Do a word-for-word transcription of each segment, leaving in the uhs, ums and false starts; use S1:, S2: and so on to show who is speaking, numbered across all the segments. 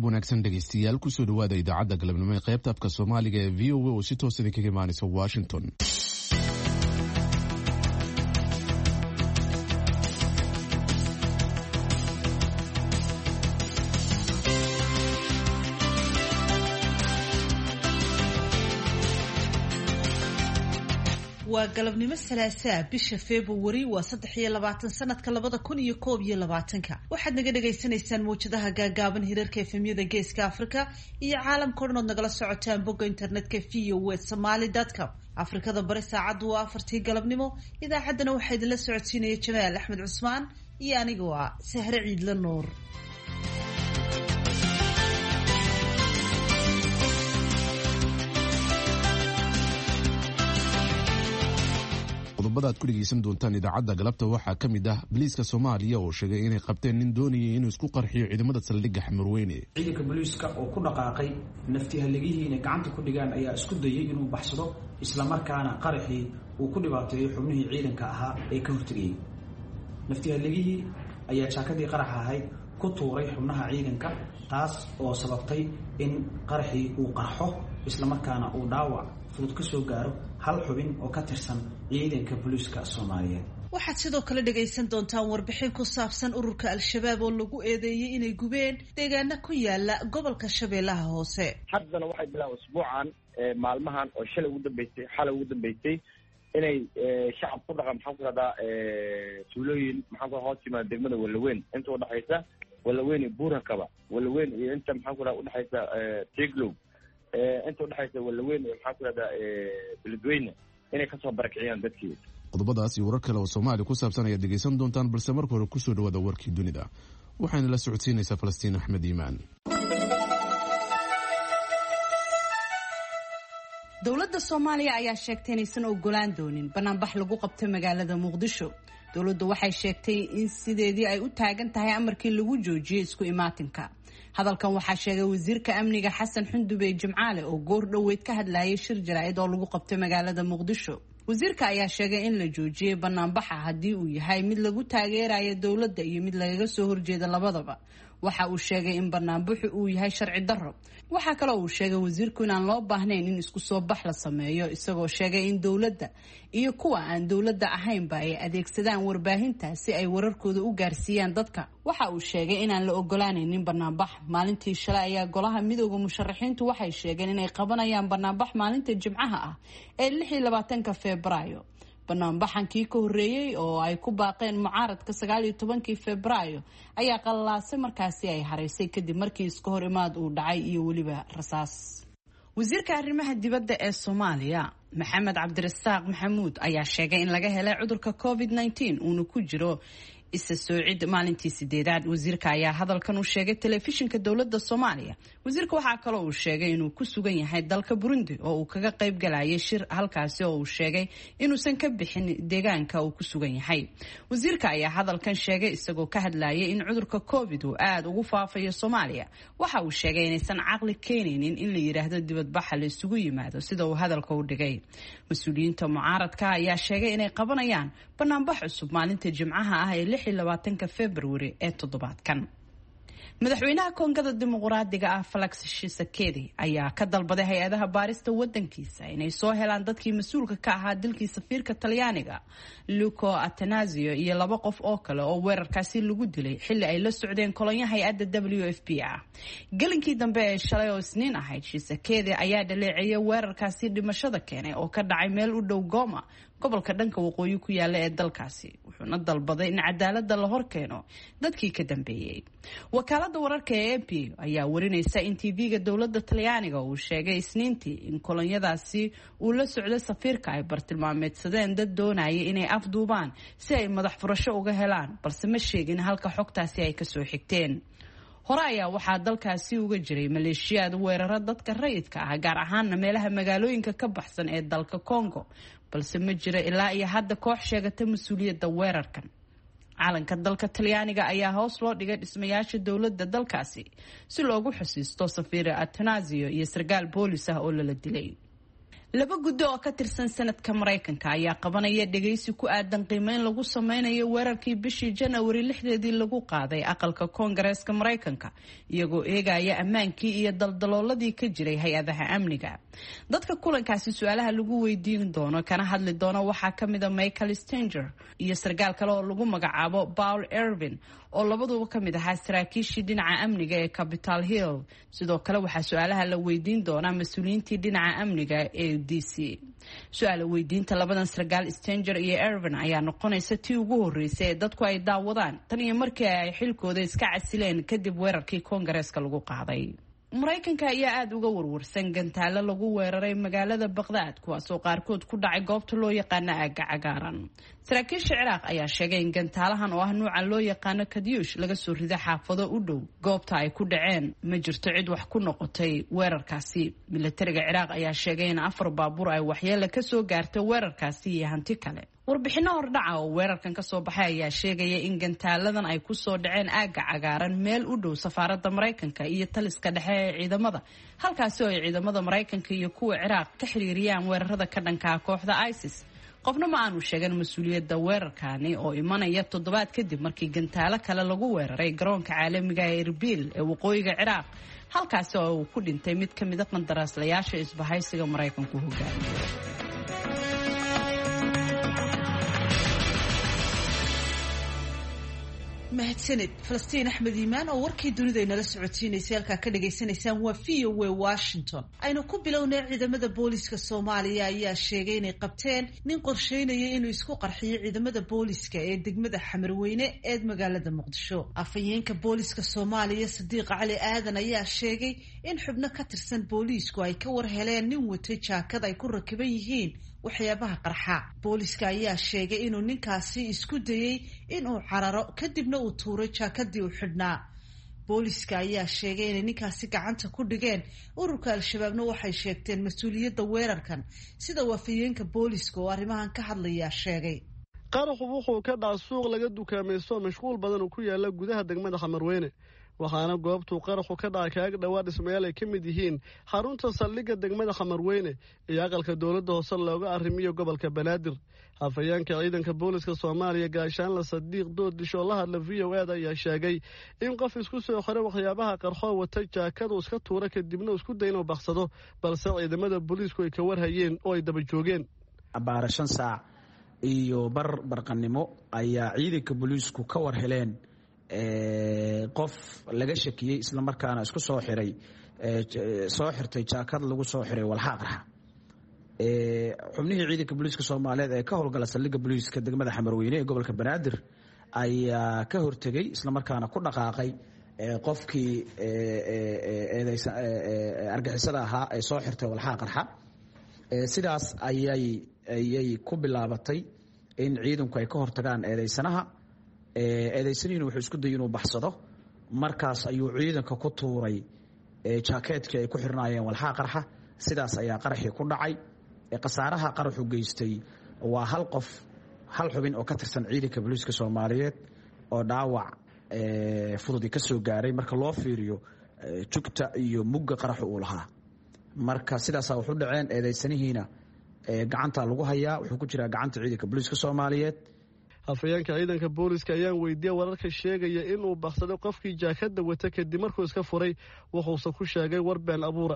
S1: galab wanaagsan dhegaystayaal kusoo dhawaada idaacadda galabnimo ee qaybta afka Soomaaliga ee V O A oo si toos ah kaga imaanaysa Washington.
S2: waa galabnimo salaasaa bisha February waa saddex iyo labaatan sanadka labada kun iyo koob iyo labaatanka waxaad naga dhageysanaysaan mowjadaha gaagaaban hirarka efemyada geeska Afrika iyo caalamka oo dhan nagala socotaan bogga internetka v o a somali dot com. Afrikada bari saacadu waa afartii galabnimo. Idaacaddana waxaa idinla socodsiinaya Jamaal Axmed Cusmaan iyo aniga waa Sahre Ciidla Nuur.
S1: qodobada aad ku dhegeysan doontaan idaacadda galabta waxaa ka mid ah booliiska Soomaaliya oo sheegay inay qabteen nin doonayay inuu isku qarxiyo ciidamada saldhigga Xamarweyne.
S3: ciidanka booliiska oo ku dhaqaaqay naftihaligihina gacanta ku dhigaan ayaa isku dayay inuu baxsado isla markaana qaraxii uu ku dhibaateeyay xubnihii ciidanka ahaa ee ka hortagay. naftihaligihii ayaa jaakadii qaraxa ahayd ku tuuray xubnaha ciidanka taas oo sababtay in qaraxii uu qarxo isla markaana uu dhaawac fudud ka soo gaaro hal xubin oo ka tirsan ciidanka booliiska Soomaaliyeed.
S2: waxaad sidoo kale dhageysan doontaan warbixin ku saabsan ururka Al-Shabaab oo lagu eedeeyay inay gubeen deegaano ku yaala gobolka Shabeellaha Hoose.
S4: haddana waxay bilaabeen usbuucan maalmahan oo shalay ugu dambeysay xalay ugu dambeysay inay shacab ku dhaqan maxaan ku radaa tuulooyin maxaan ku hoos yimaada degmada Walaweyn inta u dhaxaysa Walaweyn iyo Buurakaba Walaweyn iyo inta maxaan ku radaa u dhaxaysa Tiglow inta u dhaxaysa Walaweyn iyo maxaan ku radaa Beledweyne inay ka soo barakiciyaan dadkii.
S1: qodobadaas iyo warar kale oo Soomaali ku saabsan ayaad dhegeysan doontaan balse marka hore kusoo dhawaada warkii dunida waxaana la socodsiinaysaa Falastiin Axmed Iimaan.
S5: dowladda Soomaaliya ayaa sheegtay inaysan ogolaan doonin banaanbax lagu qabtay magaalada Muqdisho. dowladdu waxay sheegtay in sideedii ay u taagan tahay amarkii lagu joojiyay isku imaatinka. hadalkan waxaa sheegay wasiirka amniga Xasan Xundube Jimcaale oo goor dhaweyd ka hadlayay shir jaraa'id oo lagu qabtay magaalada Muqdisho. wasiirka ayaa sheegay in la joojiyay banaanbaxa haddii uu yahay mid lagu taageerayo dowladda iyo mid lagaga soo horjeeda labadaba. waxa uu sheegay in banaanbaxu uu yahay sharci darro. waxa kale oo uu sheegay wasiirku inaan loo baahnayn in isku soo bax la sameeyo isagoo sheegay in dowladda iyo kuwa aan dowladda ahaynba ay adeegsadaan warbaahinta si ay wararkooda u gaarsiiyaan dadka. waxa uu sheegay inaan la ogolaanaynin banaanbax. maalintii shalay ayaa golaha midowga musharaxiintu waxay sheegeen inay qabanayaan banaanbax maalinta Jimcaha ah ee lix iyo labaatanka Febraayo. banaanbaxankii ka horeeyay oo ay ku baaqeen mucaaradka sagaal iyo tobankii Febraayo ayaa qalaasay markaasi ay hareysay kadib markii iska hor imaad uu dhacay iyo waliba rasaas. wasiirka arrimaha dibadda ee Soomaaliya Maxamed Cabdirasaaq Maxamuud ayaa sheegay in laga helay cudurka covid nineteen uuna ku jiro isa soocid maalintii sideedaad. wasiirka ayaa hadalkan u sheegay telefishinka dowladda Soomaaliya. wasiirka waxaa kale oo uu sheegay inuu ku sugan yahay dalka Burundi oo uu kaga qayb galayay shir halkaasi oo uu sheegay inuusan ka bixin deegaanka uu ku sugan yahay. wasiirka ayaa hadalkan sheegay isagoo ka hadlayay in cudurka covid uu aad ugu faafayo Soomaaliya. waxa uu sheegay inaysan caqli keenaynin in la yiraahdo dibadbaxa la isugu yimaado sida uu hadalka u dhigay. mas-uuliyiinta mucaaradka ayaa sheegay inay qabanayaan banaanbax cusub maalinta Jimcaha ah ee lix iyo labaatanka February ee toddobaadkan. madaxweynaha Koongada Dimuqraadiga ah Felix Tshisekedi ayaa ka dalbaday hay-adaha baarista wadankiisa inay soo helaan dadkii mas-uulka ka ahaa dilkii safiirka Talyaaniga Luca Attanasio iyo laba qof oo kale oo weerarkaasi lagu dilay xilli ay la socdeen kolonyo hay-adda W F P ah. galinkii dambe ee shalay oo Isniin ahayd Tshisekedi ayaa dhaleeceeyay weerarkaasi dhimashada keenay oo ka dhacay meel u dhow Goma gobolka dhanka waqooyi ku yaala ee dalkaasi. wuxuuna dalbaday in cadaaladda la hor keeno dadkii ka dambeeyay. wakaaladda wararka ee A P ayaa warinaysa in T V-ga dowladda Talyaaniga uu sheegay Isniintii in kolonyadaasi uu la socday safiirka ay bartilmaameedsadeen dad doonaya inay afduubaan si ay madax furasho uga helaan balse ma sheegin halka xogtaasi ay ka soo xigteen. hore ayaa waxaa dalkaasi uga jiray maleeshiyaad weeraro dadka rayidka ah gaar ahaana meelaha magaalooyinka ka baxsan ee dalka Congo balse ma jira ilaa iyo hadda koox sheegata mas-uuliyadda weerarkan. calanka dalka Talyaaniga ayaa hoos loo dhigay dhismayaasha dowladda dalkaasi si loogu xusiisto safiir Attanasio iyo sargaal boolis ah oo la dilay. laba guddo oo ka tirsan sanadka Mareykanka ayaa qabanaya dhageysi ku aadan qiimeyn lagu sameynayo weerarkii bishii January lixdeedii lagu qaaday aqalka Koongareeska Mareykanka iyagoo eegaya ammaankii iyo daldalooladii ka jiray hay-adaha amniga. Dadka kulankaasi su'aalaha lagu weydiin doono kana hadli doono waxaa ka mid ah Michael Stenger iyo sarkaal kale oo lagu magacaabo Paul Ervin oo labaduba ka mid ahaa saraakiishii dhinaca amniga ee Capitol Hill. Sidoo kale waxaa su'aalaha la weydiin doonaa mas'uuliyiintii dhinaca amniga ee D C. Su'aal weydiinta labadan sarkaal Stenger iyo Ervin ayaa noqonaysa tii ugu horeysay ee dadku ay daawadaan tan iyo markii ay xilkooda iska casileen kadib weerarkii Koongareeska lagu qaaday. Mareykanka ayaa aad uga warwarsan gantaalo lagu weeraray magaalada Baghdad kuwaasoo qaarkood ku dhacay goobta loo yaqaano aagga cagaaran. Saraakiisha Ciraaq ayaa sheegay in gantaalahan oo ah nuuca loo yaqaano Kadyush laga soo riday xaafado u dhow goobta ay ku dhaceen. Ma jirto cid wax ku noqotay weerarkaasi. Militariga Ciraaq ayaa sheegay in afar baabuur ay waxyeello ka soo gaartay weerarkaasi iyo hanti kale. Warbixino hordhaca oo weerarkan ka soo baxay ayaa sheegaya in gantaaladan ay ku soo dhaceen aagga cagaaran meel u dhow safaaradda Mareykanka iyo taliska dhexe ee ciidamada halkaasi oo ay ciidamada Mareykanka iyo kuwa Ciraaq ka xiriiriyaan weerarada ka dhanka ah kooxda ISIS. Qofna ma aanu sheegan mas'uuliyadda weerarkani oo imanaya toddobaad kadib markii gantaalo kale lagu weeraray garoonka caalamiga ee Erbil ee waqooyiga Ciraaq halkaasi oo uu ku dhintay mid ka mid ah qandaraaslayaasha isbahaysiga Mareykanku hogaamiyo.
S2: mahadsanid Falastiin Axmed Iimaan oo warkii dunida inala socotiinaysay halka ka dhageysanaysaan waa V O A Washington. Aynu ku bilownay ciidamada booliska Soomaaliya ayaa sheegay inay qabteen nin qorsheynaya inuu isku qarxiyo ciidamada booliska ee degmada Xamarweyne ee magaalada Muqdisho. Afhayeenka booliska Soomaaliya Sadiiq Cali Aadan ayaa sheegay in xubno ka tirsan boolisku ay ka war heleen nin watay jaakad ay ku rakiban yihiin waxyaabaha qarxa. Booliska ayaa sheegay inuu ninkaasi isku dayay inuu cararo kadibna uu tuuray jaakadii uu xidhnaa. Booliska ayaa sheegay inay ninkaasi gacanta ku dhigeen. Ururka Al-Shabaabna waxay sheegteen mas'uuliyadda weerarkan sida wafayeenka booliska oo arrimahan ka hadlaya sheegay.
S6: qaraxu wuxuu ka dhacay suuq laga dukaamaysto mashquul badan oo ku yaala gudaha degmada Xamarweyne waxaana goobtu qaraxu ka dhacay kaag dhawaad ismaaciil ay kamid yihiin xarunta saldhigga degmada Xamarweyne iyo aqalka dawladda hoose looga arrimiyo gobolka Banaadir. Afhayeenka ciidanka booliska Soomaaliya Gaashaanle Sadiiq Doodisho la hadla V O A ayaa sheegay in qof isku soo xiray waxyaabaha qarxo watay jaakad iska tuura kadibna isku day inuu baxsado balse ciidamada booliisku ay ka warhayeen oo ay daba joogeen.
S3: abaara shan saac iyo bar barqanimo ayaa ciidanka booliisku ka war heleen qof laga shakiyay isla markaana isku soo xiray soo xirtay jaakad lagu soo xiray walxa qarxa ee xubnihii ciidanka booliiska Soomaaliyeed ee ka howlgala saldhigga booliiska degmada Xamarweyne ee gobolka Banaadir ayaa ka hortagay isla markaana ku dhaqaaqay qofkii eedeysan argixisada ahaa ee soo xirtay walxa qarxa sidaas ayay ayay ku bilaabatay in ciidanku ay ka hortagaan eedeysanaha eedeysaniinu wuxuu isku dayay inuu baxsado markaas ayuu ciidanka ku tuuray jaakeedkii ay ku xirnaayeen walxa qarxa sidaas ayaa qaraxii ku dhacay qasaaraha qaraxu geystay waa hal qof hal xubin oo ka tirsan ciidanka booliiska Soomaaliyeed oo dhaawac fudud ka soo gaaray marka loo fiiriyo jugta iyo mugga qaraxu uu lahaa marka sidaas wuxuu dhaceen eedeysanihiina gacanta lagu hayaa wuxuu ku jiraa gacanta ciidanka booliiska Soomaaliyeed.
S6: Afhayeenka ciidanka booliska ayaan weydiiyay wararka sheegaya inuu baxsaday qofkii jaakada wata kadib markuu iska furay wuxuu ku sheegay war been abuura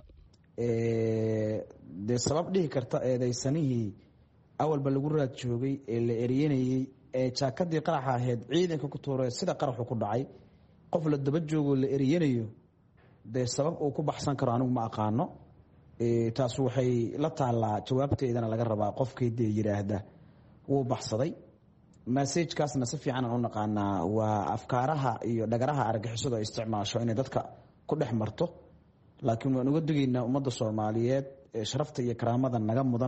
S3: ee de sabab dhihi karta eedeysanihii awalba lagu raad joogay ee la eriyanayay ee jaakadii qaraxa ahayd ciidanka ku tuuray sida qaraxu ku dhacay qof la daba joogo la eriyanayo de sabab uu ku baxsan karo anigu ma aqaano ee taas waxay la taalaa jawaabteedana laga rabaa qofkii de yiraahda wuu baxsaday message kaasna si fiican u naqaanaa waa afkaaraha iyo dhagaraha argagixisada isticmaasho inay dadka ku dhex marto laakiin waan uga digaynaa ummadda Soomaaliyeed ee sharafta iyo karaamada naga mudan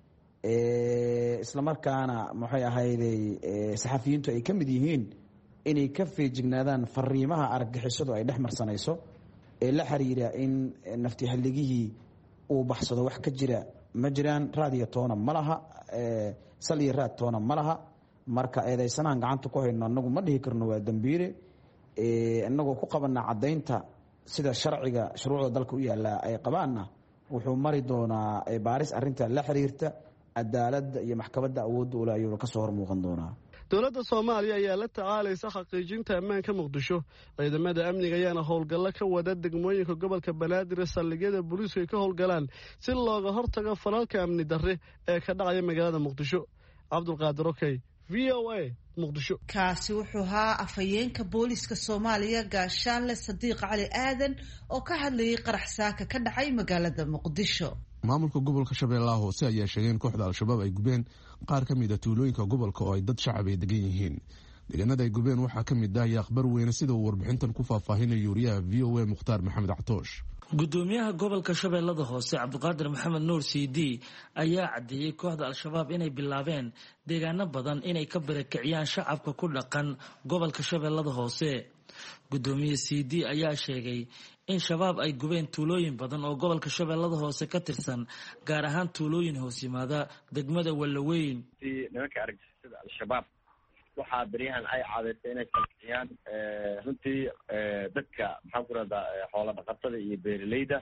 S3: ee isla markaana maxay ahayday saxafiyiintu ay kamid yihiin inay ka feejignaadaan fariimaha argagixisadu ay dhex marsanayso ee la xiriira in nafti haligihii uu baxsado wax ka jira ma jiraan raadiyo toona malaha ee saliy raad toona malaha marka eedeysanahan gacanta ku hayno anagu ma dhihi karno waa dambiire ee anagoo ku qabana cadaynta sida sharciga shuruucda dalka u yaala ay qabaana wuxuu mari doonaa baaris arrinta la xiriirta cadaaladda iyo maxkamadda awoodda ule ayuuna ka soo hor muuqan doonaa.
S6: dowladda soomaaliya ayaa la tacaalaysa xaqiijinta ammaanka muqdisho. ciidamada amniga ayaana howlgallo ka wada degmooyinka gobolka banaadir ee saldhigyada booliisku ay ka howlgalaan si looga hortago falalka amni darre ee ka dhacaya magaalada muqdisho. cabdulqaadir okey, v o a, muqdisho.
S2: kaasi wuxuu ahaa afhayeenka booliiska soomaaliya gaashaanle sadiiq cali aadan oo ka hadlayay qarax saaka ka dhacay magaalada muqdisho.
S1: maamulka gobolka shabeellaha hoose ayaa sheegay in kooxda al-shabaab ay gubeen qaar ka mid a tuulooyinka gobolka oo ay dad shacab ay degan yihiin. deegaanada ay gubeen waxaa ka mid ah yaaqbar weyne sida uu warbixintan ku faahfaahinayo wariyaha v o a mukhtaar maxamed cactoosh.
S7: gudoomiyaha gobolka shabeellada hoose cabdiqaadir maxamed nuur c d ayaa caddeeyey kooxda al-shabaab inay bilaabeen deegaano badan inay ka barakiciyaan shacabka ku dhaqan gobolka shabeellada hoose. gudoomiye c d ayaa sheegay in shabaab ay gubeen tuulooyin badan oo gobolka shabeellada hoose ka tirsan, gaar ahaan tuulooyin hoos yimaada degmada Wallaweyn.
S4: nimanka argagixisada al-shabaab waxaa beryahan ay caadaysay inay kalkiciyaan runtii dadka maxaan ku rahdaa xoola dhaqatada iyo beeraleyda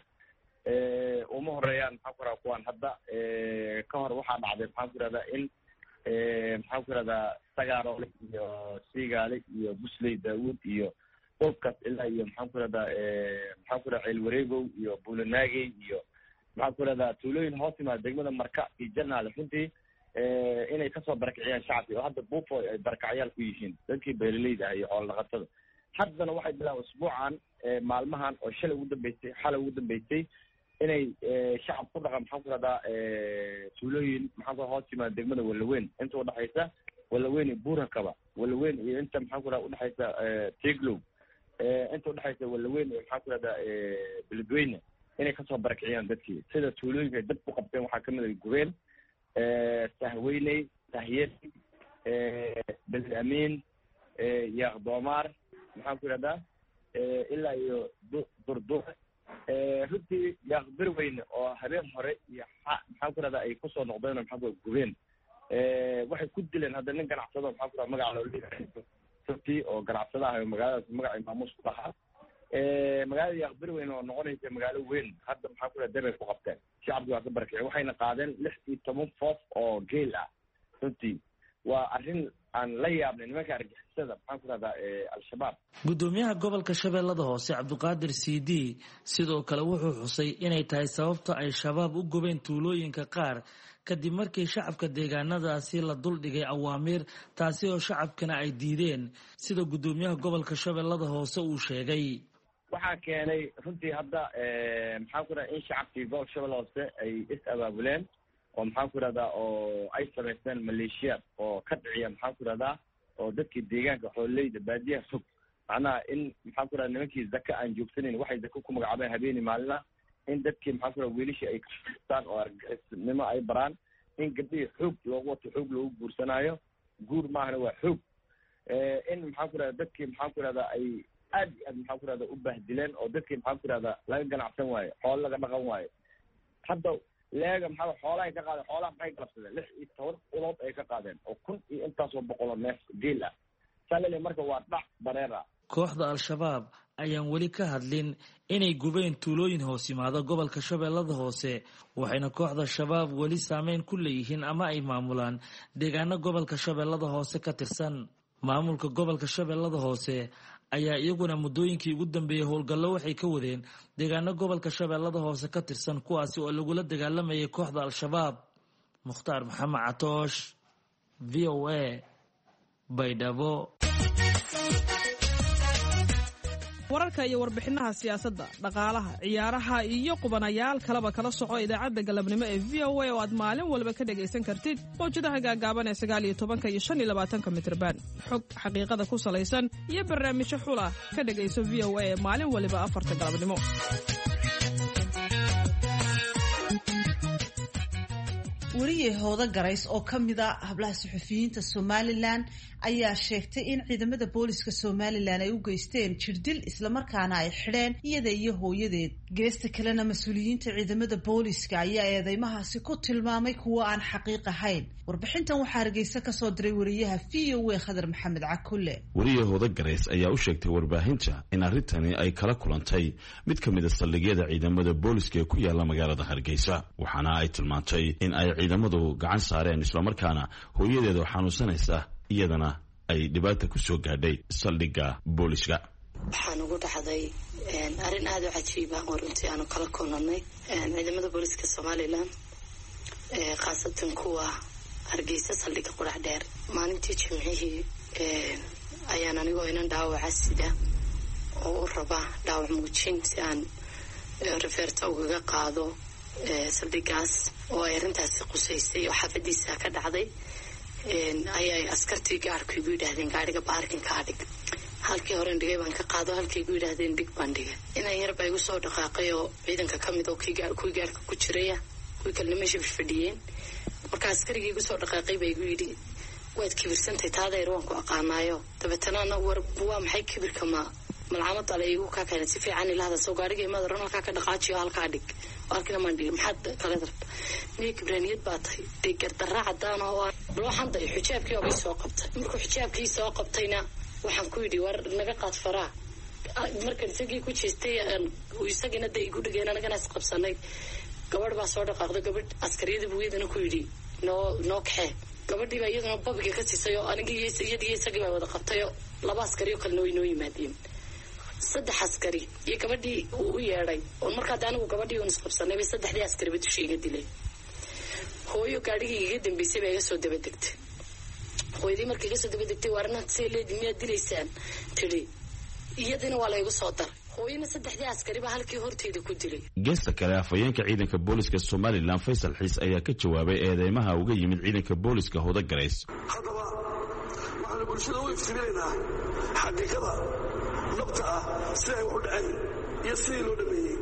S4: uma horeeyaan maxaan ku rahdaa kuwaan hadda ka hor waxaa dhacday maxaan ku rahdaa in maxaan ku rahdaa sagaarole iyo siigaale iyo busley daawud iyo dhulkaas ilaa iyo maxaan ku rahdaa maxaan ku rahdaa ceelwareegow iyo buulanaagey iyo maxaan ku rahdaa tuulooyin hoos yimaada degmada marka iyo janaale runtii inay kasoo barakiciyaan shacabki oo hadda buufo ay barakacyaal ku yihiin dadkii beeraleyda ah iyo xoolo dhaqatada. haddana waxay bilaabeen usbuucan maalmahan oo shalay ugu dambeysay xalay ugu dambeysay inay shacab ku dhaqan maxaan ku rahdaa tuulooyin maxaan ku hoos yimaada degmada Wallaweyn inta udhexaysa Wallaweyn iyo Buurakaba, Wallaweyn iyo inta maxaan ku rahdaa udhexaysa Teglow, inta udhexaysa Wallaweyn iyo maxaan ku rahdaa Beledweyne inay kasoo barakiciyaan dadkii. sida tuulooyinka ay dad ku qabteen waxaa kamid ah gubeen sahweyney, sahyed, bel amiin, yaaqdoomaar, maxaan ku ihahdaa ilaa iyo durdur. runtii yaaqbir weyne oo habeen hore iyo maxaan ku ihahdaa ay kusoo noqdeen oo maxaan ku gubeen waxay ku dileen hadda nin ganacsado maxaan ku ihahdaa magaca loo leeyahay runtii oo ganacsada ah oo magaaladaas magacii maamuus ku lahaa. magaalada yaaqbir weyne oo noqonaysa magaalo weyn hadda maxaan ku ihahdaa dabay ku qabteen, shacabki waa ka barakiceen, waxayna qaadeen lix iyo toban foof oo geel ah. runtii waa arrin aan la yaabnay nimanka argixisada maxaan ku rahdaa al-shabaab.
S7: gudoomiyaha gobolka shabeellada hoose cabdiqaadir c d sidoo kale wuxuu xusay inay tahay sababta ay shabaab u gubeen tuulooyinka qaar kadib markii shacabka deegaanadaasi la duldhigay awaamiir, taasi oo shacabkana ay diideen, sida gudoomiyaha gobolka shabeellada hoose uu sheegay.
S4: waxaa keenay runtii hadda maxaan ku rahdaa in shacabkii gobolka shabeellada hoose ay is abaabuleen oo maxaan ku rahdaa oo ay samaysteen maleeshiyaad oo ka dhiciya maxaan ku rahdaa oo dadkii deegaanka xoololeyda baadiyaha fog macnaha in maxaan ku rahdaa nimankii zaka aan joogsanayn waxay zaka ku magacaabeen habeeni maalina in dadkii maxaan ku rahdaa wiilashii ay kastaan oo argixisnimo ay baraan, in gabdhihii xoog loogu wato xoog loogu guursanaayo, guur maahana waa xoog, in maxaan ku rahdaa dadkii maxaan ku rahdaa ay aad iyo aad maxaan ku rahdaa u bahdileen oo dadkii maxaan ku rahdaa laga ganacsan waayo, xoolo laga dhaqan waayo. hadda leega maxaa xoolahay ka qaadeen, xoolaha maxay galabsadeen lix iyo toban ulood ay ka qaadeen oo kun iyo intaasoo boqoloo neef geel ah. salale marka waa dhac bareer ah.
S7: kooxda al-shabaab ayaan weli ka hadlin inay gubeen tuulooyin hoos yimaada gobolka shabeellada hoose, waxayna kooxda shabaab weli saameyn ku leeyihiin ama ay maamulaan deegaano gobolka shabeellada hoose ka tirsan. maamulka gobolka shabeellada hoose ayaa iyaguna muddooyinkii ugu dambeeyey howlgallo waxay ka wadeen deegaano gobolka shabeellada hoose ka tirsan, kuwaasi oo lagula dagaalamayay kooxda al-shabaab. mukhtaar maxamed catoosh, v o a, baydhabo.
S8: wararka iyo warbixinaha siyaasadda, dhaqaalaha, ciyaaraha iyo qubanayaal kaleba kala soco idaacadda galabnimo ee v o a oo aad maalin walba ka dhagaysan kartid mawjadaha gaagaaban ee sagaal iyo tobanka iyo shan iyo labaatanka mitrban. xog xaqiiqada ku salaysan iyo barnaamijyo xula ka dhagayso v o a ee maalin waliba afarta galabnimo.
S2: weriye hooda garays oo ka mid a hablaha suxufiyiinta somalilan ayaa sheegtay in ciidamada booliska somalilan ay u geysteen jirdil islamarkaana ay xidheen iyada iyo hooyadeed. geesta kalena mas-uuliyiinta ciidamada booliska ayaa eedeymahaasi ku tilmaamay kuwo aan xaqiiq ahayn. warbixintan waxaa hargeysa kasoo diray wariyaha v o a khadar maxamed cakulle.
S9: weriye hooda garays ayaa u sheegtay warbaahinta in arrintani ay kala kulantay mid ka mid a saldhigyada ciidamada booliska ee ku yaala magaalada hargeysa, waxaana ay tilmaantay in ay ciidamadu gacan saareen islamarkaana hooyadeeda xanuunsanaysa iyadana ay dhibaata ku soo gaadhay saldhigga booliska.
S10: waxaan ugu dhacday arrin aada u cajiiba oo runtii aanu kala kulnanay ciidamada booliska somalilan, khaasatan kuwa hargeysa saldhigga qurac dheer. maalintii jimcihii ayaan anigoo inan dhaawaca sida oo u raba dhaawac muujin si aan rifeerta ugaga qaado saldhiggaas oo ay arrintaasi qusaysay oo xaafadiisa ka dhacday, ayay askartii gaarhku igu yidhaahdeen gaadhiga baarkinka adhig. halkii horen dhigay baan ka qaado, halkay igu yidhaahdeen dhig baan dhigay. inan yar baa igu soo dhaqaaqay oo ciidanka ka mid oo kuwii gaarhka ku jiraya, kuwii kalena meesha fadhiyeen. marka askarigii igu soo dhaqaaqay baa igu yidhi waad kibirsantay, taadayr waan ku aqaanaayo. dabeetana war waa maxay kibirka, ma malcamada ale igu kaa keenay si fiican ilahda soo gaadhiga imaada ran halkaa ka dhaqaajiyo halkaa dhig. halkina maan dhigay, maxaad kala darta niyo kibraniyad baa tahay degardarra cadaan oo loo xanday. xijaabkii waa soo qabtay. markuu xijaabkii soo qabtayna waxaan ku yidhi war naga qaad faraa. markan isagii ku jeestay isagina da igu dhigeen, anagana is qabsanay. gabadh baa soo dhaqaaqday, gabadh askariyada buu iyadana ku yidhi noo noo kaxee. gabadhii baa iyaduna babiga ka siisay oo anigii iyadii isagii baa wada qabtayoo laba askari oo kalena way noo yimaadeen. saddex askari iyo gabadhii uu u yeedhay oo markaa de anigu gabadhii uun isqabsanay bay saddexdii askariba dusha iga dileen. hooyo gaadhigii iga dambeysay baa iga soo daba degtay. hooyadii markii iga soo daba degtay waarna see leedi miyaad dilaysaan tidhi, iyadina waa laygu soo daray. hooyana saddexdii askari baa halkii horteeda ku dilay.
S9: geesta kale afhayeenka ciidanka booliska somalilan faysal xiis ayaa ka jawaabay eedeymaha uga yimid ciidanka booliska hooda garays.
S11: haddaba waxaanu bulshada u iftiminaynaa xaqiiqada nabta ah sida ay wax u dhaceen iyo sidii loo dhameeyey.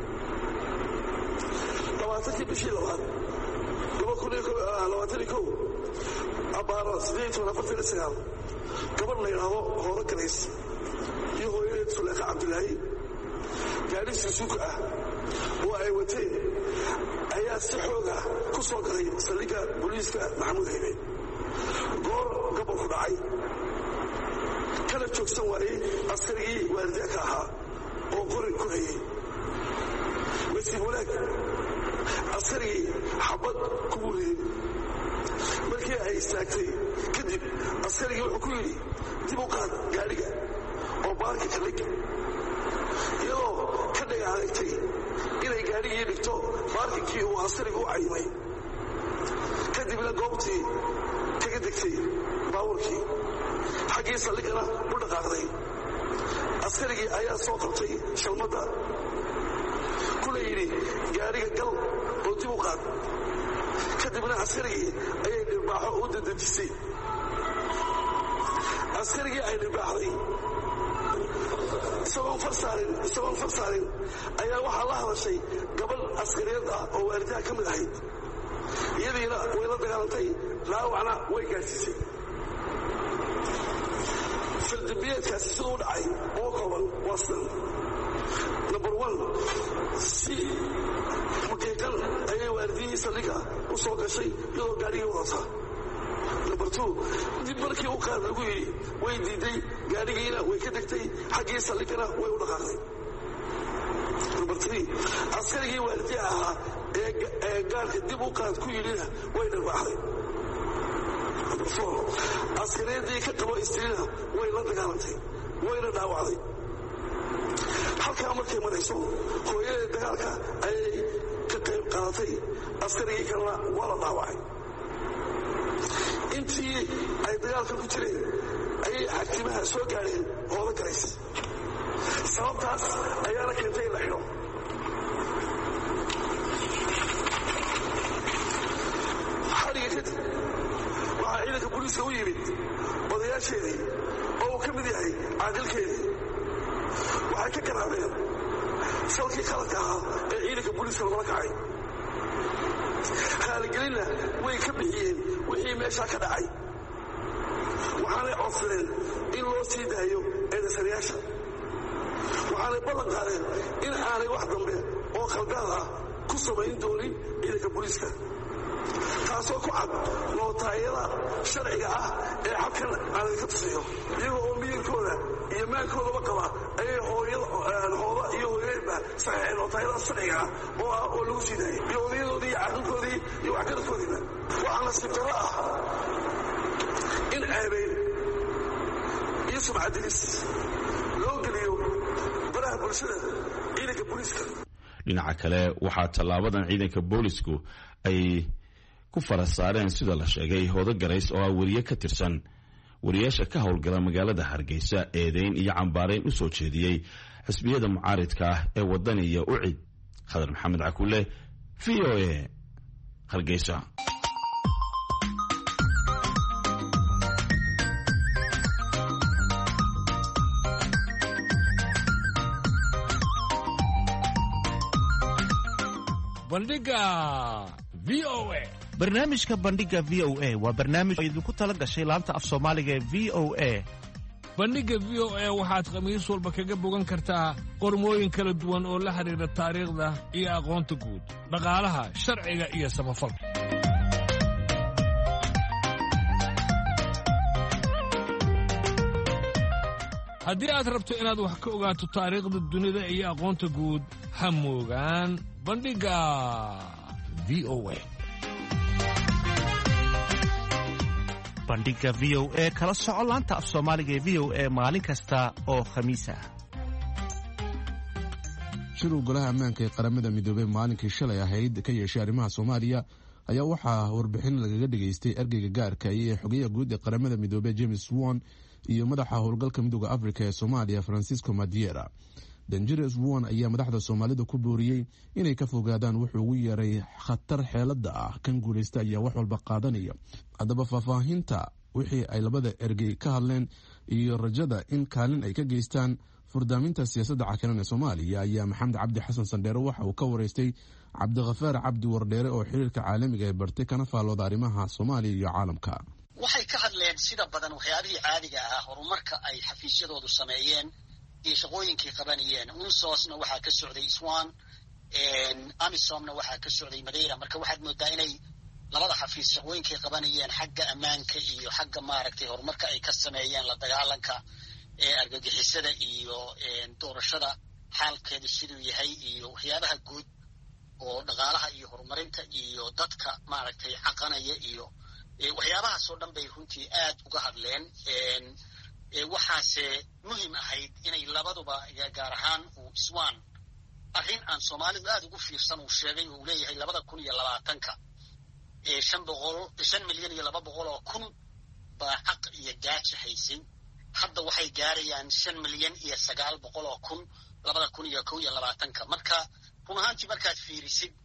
S11: labaatankii bishii labaad laba kun iyo labaatan iyo kow abaaro sideed iyo toban afartan iyo sagaal gabadh la yidhaahdo hooda garays iyo hooyadeed suleekha cabdilaahi gaadhi suusuuka ah oo ay wateen ayaa si xooga ku soo galay saldhigga booliiska maxamuud haybe. goor gobolku dhacay kana joogsan waayey askarigii waardiya ka ahaa oo qori ku hayay. wasiib wanaag askarigii xabad kugu ridin. markii ay istaagtay kadib askarigii wuxuu ku yidhi dib u qaad gaadhiga oo baarka ka dhig, iyadoo ka dhaga adagtay inay gaadhigii dhigto baarkinkii uu askarigu u cayimay. kadibna goobtii kaga degtay baabuurkii, xaggii saldhiggana u dhaqaaqday. askarigii ayaa soo qabtay shalmadda kuna yidhi gaadhiga gal oo dib u qaad. kadibna askarigii ayay dhirbaaxo u dadejisay. askarigii ay dhirbaaxday isagoon farsaarin isagoon farsaarin ayaa waxaa la hadashay gabadh askariyad ah oo waalidaha ka mid ahayd. iyadiina way la dagaalantay, dhaawacna way gaadhsiisay. faldambiyeedkaasi siduu u dhacay oo kooban waa sidan. number one, si maqiiqan ayay waalidiyihii saldhigga u soo gashay iyadoo gaadhigii wadata. number two, dib markii u qaad lagu yidhi way diiday, gaadhigiina way ka degtay, xaggii saldhiggana way u dhaqaaqday. number three, askarigii waalidiha ahaa ee gaarka dib u qaad ku yidhina way dharbaaxday. number four, askariyadii ka qabo istriina way la dagaalantay, wayna dhaawacday. halkaa markay marayso hooyadee dagaalka ayay ka qayb qaadatay, askarigii kalena waa la dhaawacay. intii ay dagaalka ku jireen ayay xagtimaha soo gaadheen hooda garays. sababtaas ayaana keentay in la xidho. xadhiga kadib waxaa ciidanka booliiska u yimid odayaasheedii oo uu ka mid yahay caaqilkeedii. waxay ka garaabeen salkii qaladka ahaa ee ciidanka booliiska lagula kacay. raaligelinna way ka bixiyeen wixii meeshaa ka dhacay waxaanay codsadeen in loo sii daayo eedaysanayaasha waxaanay ballan qaadeen in aanay wax dambe oo khaldaad ah ku samayn doonin ciidanka booliiska taasoo ku cad nootaayada sharciga ah ee xabkan aanay ka tusiyo iyagoo oo miyirkooda iyo maankoodaba qaba ayay hooda iyo hooyeenba saxeexeen nootaayada sharciga ah oo ah oo lagu sii daayay iyo odayadoodii iyo caaqilkoodii iyo waxgaradkoodiiba waxaa nasiib darro ah in ceebayn iyo sumcadilis loo geliyo baraha bulshada ciidanka booliiska
S9: dhinaca kale waxaa tallaabadan ciidanka boolisku ay ku fara saareen sida la sheegay hoodo garays oo ah weriye ka tirsan wariyaasha ka howlgala magaalada Hargeysa eedeyn iyo cambaarayn u soo jeediyey xisbiyada mucaaridka ah ee waddan iyo ucid Khadar Maxamed Cakulle V O A Hargeysa.
S12: bandhiga V O A
S13: barnaamijka bandhiga V O A waa barnaamij idinku tala gashay laanta af Soomaaliga ee V O A.
S12: bandhiga V O A waxaad khamiis walba kaga bogan kartaa qormooyin kala duwan oo la xiriira taariikhda iyo aqoonta guud, dhaqaalaha, sharciga iyo samafalka. haddii aad rabto inaad wax ka ogaato taariikhda dunida iyo aqoonta guud, ha moogaan bandhiga V O A.
S13: bandhiga V O A kala soco laanta af Soomaaliga ee V O A maalin kasta oo khamiis ah.
S1: shir golaha ammaanka ee qaramada midoobay maalinkii shalay ahayd ka yeeshay arrimaha Soomaaliya ayaa waxaa warbixin lagaga dhageystay ergeyga gaarka iyo xogayaha guud ee qaramada midoobay James Wan iyo madaxa howlgalka midowga Afrika ee Soomaaliya Francisco Madiera. Dangerous Wan ayaa madaxda Soomaalida ku booriyay inay ka fogaadaan wuxuu ugu yeeray khatar xeelada ah kan guuleysta ayaa wax walba qaadanaya. haddaba faahfaahinta wixii ay labada ergey ka hadleen iyo rajada in kaalin ay ka geystaan furdaaminta siyaasadda cakaran ee Soomaaliya ayaa Maxamed Cabdi Xasan Sandheere waxa uu ka wareystay Cabdiqafaar Cabdi Wardheere oo xiriirka caalamiga ee bartay kana faalooda arrimaha Soomaaliya iyo caalamka.
S14: waxay ka hadleen sida badan waxyaabihii caadiga ah horumarka ay xafiisyadoodu sameeyeen iyo shaqooyinkii qabanayeen. UNSOSna waxaa ka socday Swan, AMISOMna waxaa ka socday Madeira. marka waxaad moodaa inay labada xafiis shaqooyinkii qabanayeen xagga ammaanka iyo xagga maaragtay horumarka ay ka sameeyeen la dagaalanka ee argagixisada iyo doorashada xaalkeedu siduu yahay iyo waxyaabaha guud oo dhaqaalaha iyo horumarinta iyo dadka maaragtay caqanaya iyo waxyaabahaasoo dhan bay runtii aad uga hadleen. waxaase muhiim ahayd inay labaduba gaar ahaan uu Swan arrin aan Soomaalidu aad ugu fiirsan uu sheegay oo uu leeyahay labada kun iyo labaatanka shan boqol shan milyan iyo laba boqol oo kun baa xaq iyo gaajo haysay. hadda waxay gaarayaan shan milyan iyo sagaal boqol oo kun labada kun iyo kow iyo labaatanka. marka run ahaantii markaad fiirisid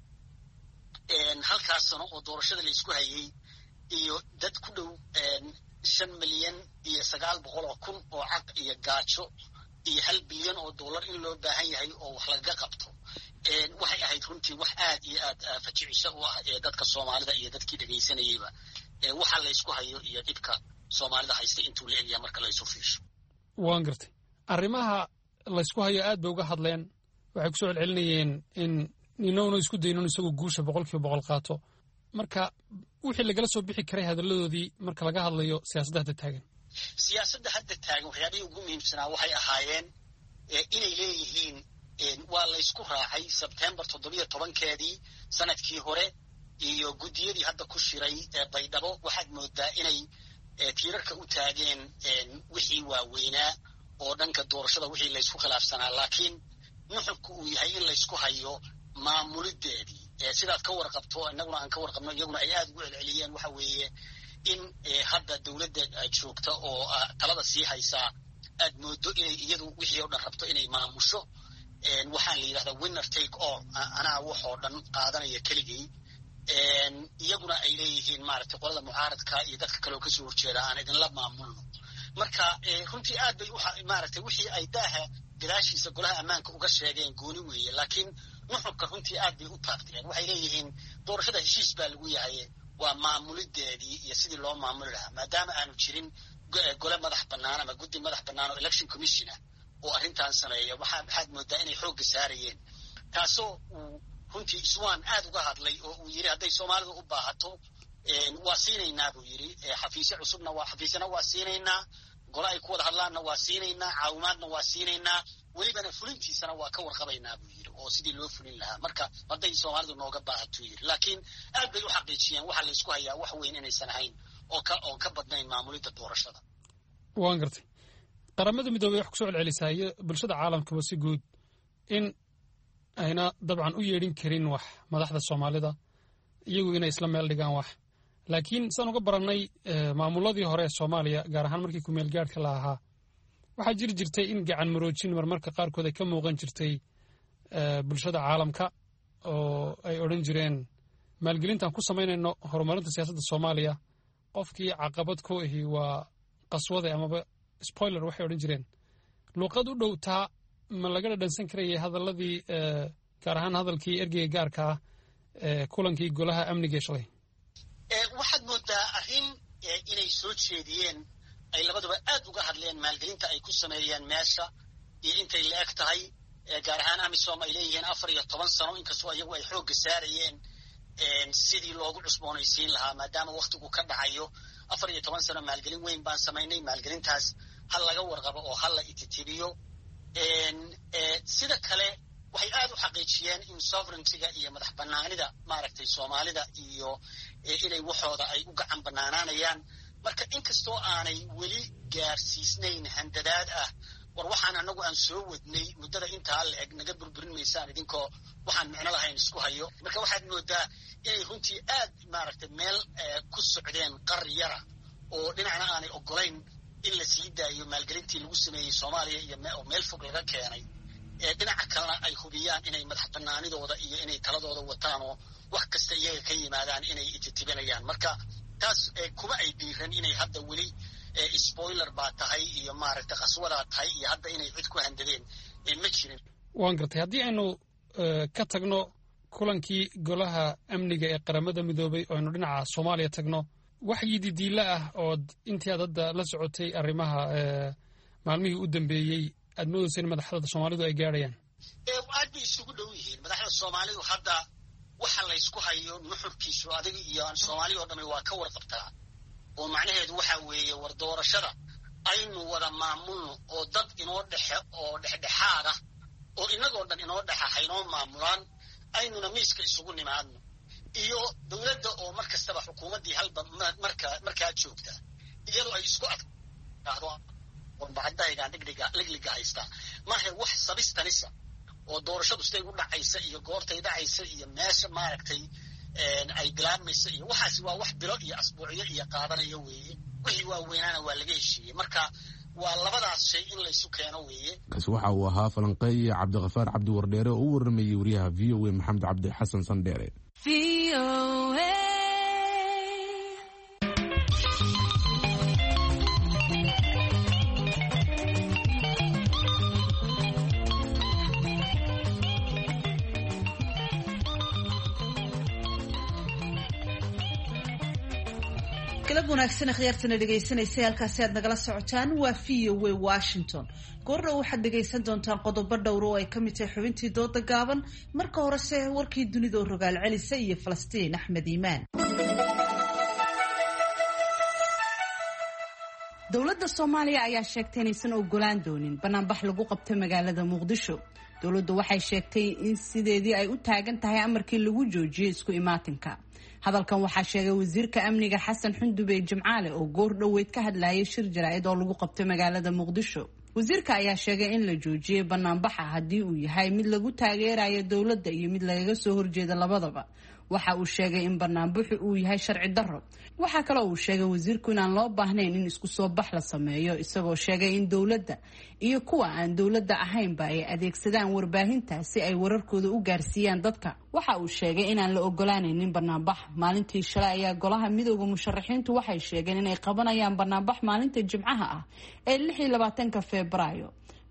S14: halkaas sano oo doorashada la isku hayay iyo dad ku dhow shan milyan iyo sagaal boqol oo kun oo caq iyo gaajo iyo hal bilyan oo dollar in loo baahan yahay oo wax laga qabto waxay ahayd runtii wax aad iyo aad fajicisho u ah ee dadka Soomaalida iyo dadkii dhageysanayayba waxa la isku hayo iyo dhibka Soomaalida haysta intuu leeyahay marka la isu fiirsho.
S15: waan gartay arrimaha la isku hayo aad bay uga hadleen. waxay ku soo celcelinayeen in ninowna isku dayno isagoo guusha boqolkiiba boqol qaato. marka wixii lagala soo bixi karay hadalladoodii marka laga hadlayo siyaasadda hadda taagan
S14: siyaasadda hadda taagan waxyaabihii ugu muhiimsanaa waxay ahaayeen inay leeyihiin waa la isku raacay Sebtembar toddobiyo tobankeedii sanadkii hore iyo guddiyadii hadda ku shiray Baydhabo. waxaad moodaa inay tiirarka u taageen wixii waaweynaa oo dhanka doorashada wixii la isku khilaafsanaa, laakiin nuxurku uu yahay in la isku hayo maamulideedii. sidaad ka warqabto innaguna aan ka warqabno iyaguna ay aad ugu celceliyeen waxa weeye in hadda dowladda joogta oo talada sii haysaa aad moodo inay iyadu wixii oo dhan rabto inay maamusho. waxaan la yidhahdaa winner take all, anaa waxoo dhan qaadanaya keligay. iyaguna ay leeyihiin maaragtay qolada mucaaradka iyo dadka kale oo kasoo horjeeda aan idinla maamulno. marka runtii aad bay maaragtay wixii ay daaha gadaashiisa golaha ammaanka uga sheegeen gooni weeye laakiin nuxurka runtii aad bay u taabtireen waxay leeyihiin doorashada heshiis baa lagu yahay waa maamulideedii iyo sidii loo maamuli lahaa maadaama aanu jirin gole madax bannaan ama guddi madax bannaan oo election commission ah oo arrintan sameeya waxaa waxaad moodaa inay xoogga saarayeen taasoo uu runtii iswaan aad uga hadlay oo uu yidhi hadday soomaalidu u baahato waa siinaynaa buu yidhi xafiisyo cusubna waa xafiisyana waa siinaynaa gole ay ku wada hadlaanna waa siinaynaa caawimaadna waa siinaynaa welibana fulintiisana waa ka warqabaynaa buu yidhi oo sidii loo fulin lahaa marka hadday soomaalidu nooga baahatuu yidhi laakiin aad bay u xaqiijiyeen waxaa la isku hayaa wax weyn inaysan ahayn oo ka oon ka badnayn maamulidda doorashada
S15: waan gartay qaramada midoobey wax kusoo celcelisaa iyo bulshada caalamkaba si guud in ayna dabcan u yeedhin karin wax madaxda soomaalida iyagu inay isla meel dhigaan wax laakiin saan uga barannay maamuladii hore ee soomaaliya gaar ahaan markii kumeel gaadhka la ahaa waxaa jiri jirtay in gacan maroojin marmarka qaarkood ay ka muuqan jirtay bulshada caalamka oo ay odhan jireen maalgelintaan ku samaynayno horumarinta siyaasadda soomaaliya qofkii caqabad ku ahi waa qaswade amaba spoiler waxay odhan jireen luuqad u dhowtaa ma laga dhadhansan karayay hadalladii gaar ahaan hadalkii ergeyga gaarka ah ee kulankii golaha amniga shalay
S14: waxaad moodaa arrin inay soo jeediyeen ay labaduba aad uga hadleen maalgelinta ay ku sameeyeen meesha iyo intay la eg tahay gaar ahaan amisom ay leeyihiin afar iyo toban sano inkastoo iyagu ay xoogga saarayeen sidii loogu cusboonaysiin lahaa maadaama waktigu ka dhacayo afar iyo toban sano maalgelin weyn baan samaynay maalgelintaas hal laga warqabo oo hal la ititibiyo sida kale waxay aad u xaqiijiyeen in sovereigntyga iyo madax banaanida maaragtay soomaalida iyo inay waxooda ay u gacan banaanaanayaan marka inkastoo aanay weli gaarsiisnayn handadaad ah war waxaan anagu aan soo wadnay muddada intaa la eg naga burburin maysaan idinkoo waxaan micno lahayn isku hayo marka waxaad moodaa inay runtii aad maaragtay meel ku socdeen qari yara oo dhinacna aanay ogolayn in la sii daayo maalgelintii lagu sameeyey soomaaliya iyo oo meel fog laga keenay dhinaca kalena ay hubiyaan inay madax banaanidooda iyo inay taladooda wataan oo wax kasta iyaga ka yimaadaan inay ititibinayaan marka taas kuma ay dhiiran inay hadda weli spoiler baa tahay iyo maaragtay qaswadaa tahay iyo hadda inay cid ku handadeen ma jirin
S15: waan gartay haddii aynu ka tagno kulankii golaha amniga ee qaramada midoobay oo aynu dhinaca soomaaliya tagno wax yididiila ah ood intii aad hadda la socotay arrimaha maalmihii u dambeeyey aad moodaysa in madaxda soomaalidu ay gaadhayaan
S14: aad bay isugu dhow yihiin madaxda soomaalidu hadda waxa laysku hayo nuxurkiisu adiga iyo aan soomaaliya oo dhammi waa ka warqabtaa oo macnaheedu waxa weeye war doorashada aynu wada maamulno oo dad inoo dhexe oo dhexdhexaad ah oo innagoo dhan inoo dhexa haynoo maamulaan aynuna miiska isugu nimaadno iyo dowladda oo mar kastaba xukuumaddii halba marka markaa joogta iyadoo ay isku adkaado warbacadaygaan dhigdhiga ligliga haystaa maaha wax sabistanisa oo doorashadu siday u dhacaysa iyo goortay dhacaysa iyo meesha maaragtay ay bilaabmaysa iyo waxaasi waa wax bilo iyo asbuucyo iyo qaadanaya weeye wixii waaweynaana waa laga heshiiyey marka waa labadaas shay in laysu keeno weeye
S1: kaasi waxa uu ahaa falanqeeye cabdiqafaar cabdi wardheere oo u warramayey wariyaha v o a maxamed cabdi xasan sandheere
S2: galab wanaagsan akhyaartana dhegaysanaysa halkaasi aad nagala socotaan waa v o a washington goordhow waxaad dhegaysan doontaan qodobo dhowr oo ay ka mid tahay xubintii dooda gaaban marka horese warkii dunida oo rogaal celisa iyo falastiin axmed iimaan
S5: dowladda soomaaliya ayaa sheegtay inaysan ogolaan doonin banaanbax lagu qabto magaalada muqdisho dowladdu waxay sheegtay in sideedii ay u taagan tahay amarkii lagu joojiyey isku imaatinka hadalkan waxaa sheegay wasiirka amniga xasan xundube jimcaale oo goor dhoweyd ka hadlayay shir jaraa'id oo lagu qabtay magaalada muqdisho wasiirka ayaa sheegay in la joojiyey banaanbaxa haddii uu yahay mid lagu taageerayo dowladda iyo mid lagaga soo horjeeda labadaba waxa uu sheegay in banaanbaxu uu yahay sharci darro waxaa kale uu sheegay wasiirku inaan loo baahnayn in isku soo bax la sameeyo isagoo sheegay in dowladda iyo kuwa aan dowladda ahaynba ay adeegsadaan warbaahinta si ay wararkooda u gaarsiiyaan dadka waxa uu sheegay inaan la ogolaanaynin banaanbax maalintii shalay ayaa golaha midooda musharaxiintu waxay sheegeen inay qabanayaan banaanbax maalinta jimcaha ah ee lix iyo labaatanka febraayo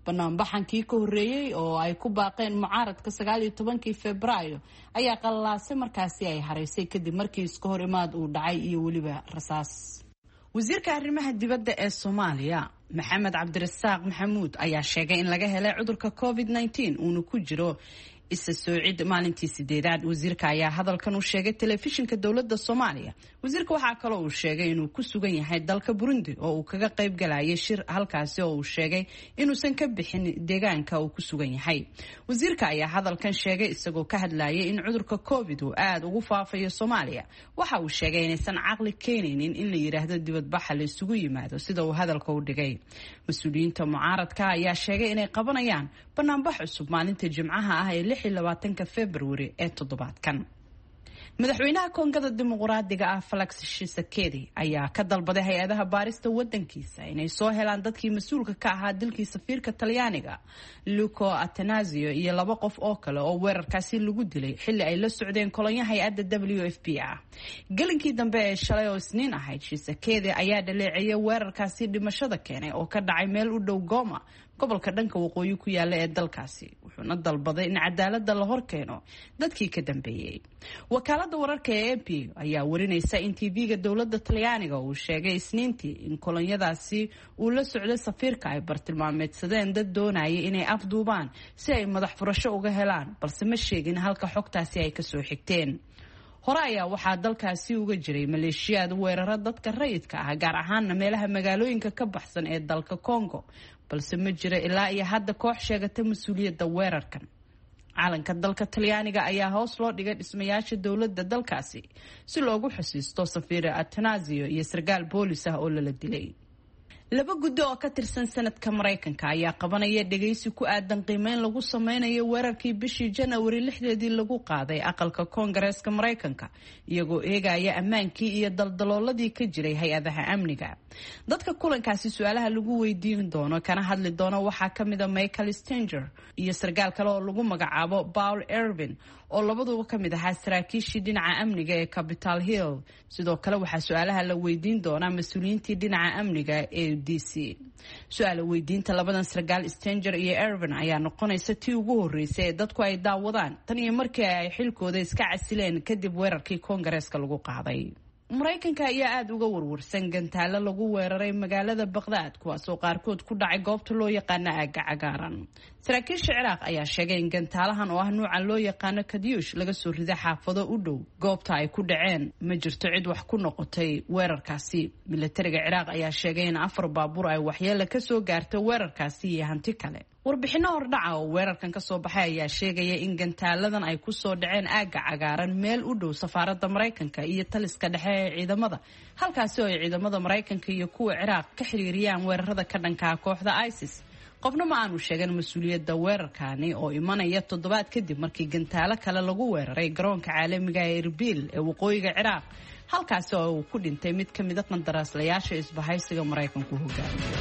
S5: banaanbaxankii ka horreeyey oo ay ku baaqeen mucaaradka sagaal iyo tobankii febraayo ayaa qallaasay markaasi ay haraysay kadib markii iska hor imaad uu dhacay iyo weliba rasaas. wasiirka arrimaha dibadda ee Soomaaliya Maxamed Cabdirasaaq Maxamuud ayaa sheegay in laga helay cudurka covid nineteen uuna ku jiro isa soocid maalintii sideedaad. wasiirka ayaa hadalkan u sheegay telefishinka dowladda Soomaaliya. wasiirka waxaa kaloo uu sheegay inuu ku sugan yahay dalka Burundi oo uu kaga qayb galayay shir halkaasi oo uu sheegay inuusan ka bixin deegaanka uu ku sugan yahay. wasiirka ayaa hadalkan sheegay isagoo ka hadlayay in cudurka covid uu aad ugu faafayo Soomaaliya. waxa uu sheegay inaysan caqli keenaynin in la yiraahdo dibadbax la isugu yimaado sida uu hadalka u dhigay. mas-uuliyiinta mucaaradka ayaa sheegay inay qabanayaan banaanbax cusub maalinta Jimcaha ah ee lix iyo labaatanka February ee toddobaadkan. madaxweynaha Koongada Dimuqraadiga ah Felix Tshisekedi ayaa ka dalbaday hay-adaha baarista wadankiisa inay soo helaan dadkii mas-uulka ka ahaa dilkii safiirka Talyaaniga Luca Attanasio iyo laba qof oo kale oo weerarkaasi lagu dilay xilli ay la socdeen kolonyo hay-adda W F P ah. galinkii dambe ee shalay oo Isniin ahayd, Tshisekedi ayaa dhaleeceeyay weerarkaasi dhimashada keenay oo ka dhacay meel u dhow Goma, gobolka dhanka waqooyi ku yaala ee dalkaasi. wuxuuna dalbaday in cadaaladda la hor keeno dadkii ka dambeeyay. wakaaladda wararka ee A P ayaa warinaysa in T V-ga dowladda Talyaaniga uu sheegay Isniintii in kolonyadaasi uu la socday safiirka ay bartilmaameedsadeen dad doonayay inay afduubaan si ay madax furasho uga helaan, balse ma sheegin halka xogtaasi ay kasoo xigteen. hore ayaa waxaa dalkaasi uga jiray maleeshiyaad weeraro dadka rayidka ah, gaar ahaana meelaha magaalooyinka ka baxsan ee dalka Congo, balse ma jira ilaa iyo hadda koox sheegata mas-uuliyadda weerarkan. calanka dalka Talyaaniga ayaa hoos loo dhigay dhismayaasha dowladda dalkaasi si loogu xasuusto safiir Attanasio iyo sargaal boolis ah oo lala dilay. laba guddi oo ka tirsan sanadka Mareykanka ayaa qabanaya dhageysi ku aadan qiimeyn lagu sameynayo weerarkii bishii January lixdeedii lagu qaaday aqalka Koongareeska Mareykanka, iyagoo eegaya ammaankii iyo daldalooladii ka jiray hay-adaha amniga. dadka kulankaasi su'aalaha lagu weydiin doono kana hadli doono waxaa ka mid ah Michael Stenger iyo sargaal kale oo lagu magacaabo Paul Ervin oo labaduba ka mid ahaa saraakiishii dhinaca amniga ee Capitol Hill. sidoo kale waxaa su'aalaha la weydiin doonaa mas-uuliyiintii dhinaca amniga ee D C. su-aal weydiinta labadan sargaal Stenger iyo Ervin ayaa noqonaysa tii ugu horeysay ee dadku ay daawadaan tan iyo markii ay xilkooda iska casileen kadib weerarkii Koongareeska lagu qaaday. Mareykanka ayaa aad uga warwarsan gantaalo lagu weeraray magaalada Baghdad, kuwaasoo qaarkood ku dhacay goobta loo yaqaano aagga cagaaran. saraakiisha Ciraaq ayaa sheegay in gantaalahan oo ah nuuca loo yaqaano Kadyush laga soo riday xaafado u dhow goobta ay ku dhaceen. ma jirto cid wax ku noqotay weerarkaasi. militariga Ciraaq ayaa sheegay in afar baabuur ay waxyeelo ka soo gaartay weerarkaasi iyo hanti kale. warbixino hordhaca oo weerarkan ka soo baxay ayaa sheegaya in gantaaladan ay ku soo dhaceen aagga cagaaran meel u dhow safaaradda Mareykanka iyo taliska dhexe ee ciidamada, halkaasi oo ay ciidamada Mareykanka iyo kuwa Ciraaq ka xiriiriyaan weerarada ka dhanka ah kooxda ISIS. qofna ma aanu sheegan mas-uuliyadda weerarkani oo imanaya toddobaad kadib markii gantaalo kale lagu weeraray garoonka caalamiga ee Erbil ee waqooyiga Ciraaq, halkaasi oo uu ku dhintay mid ka mid ah qandaraaslayaasha isbahaysiga Mareykanku hogaamiyo.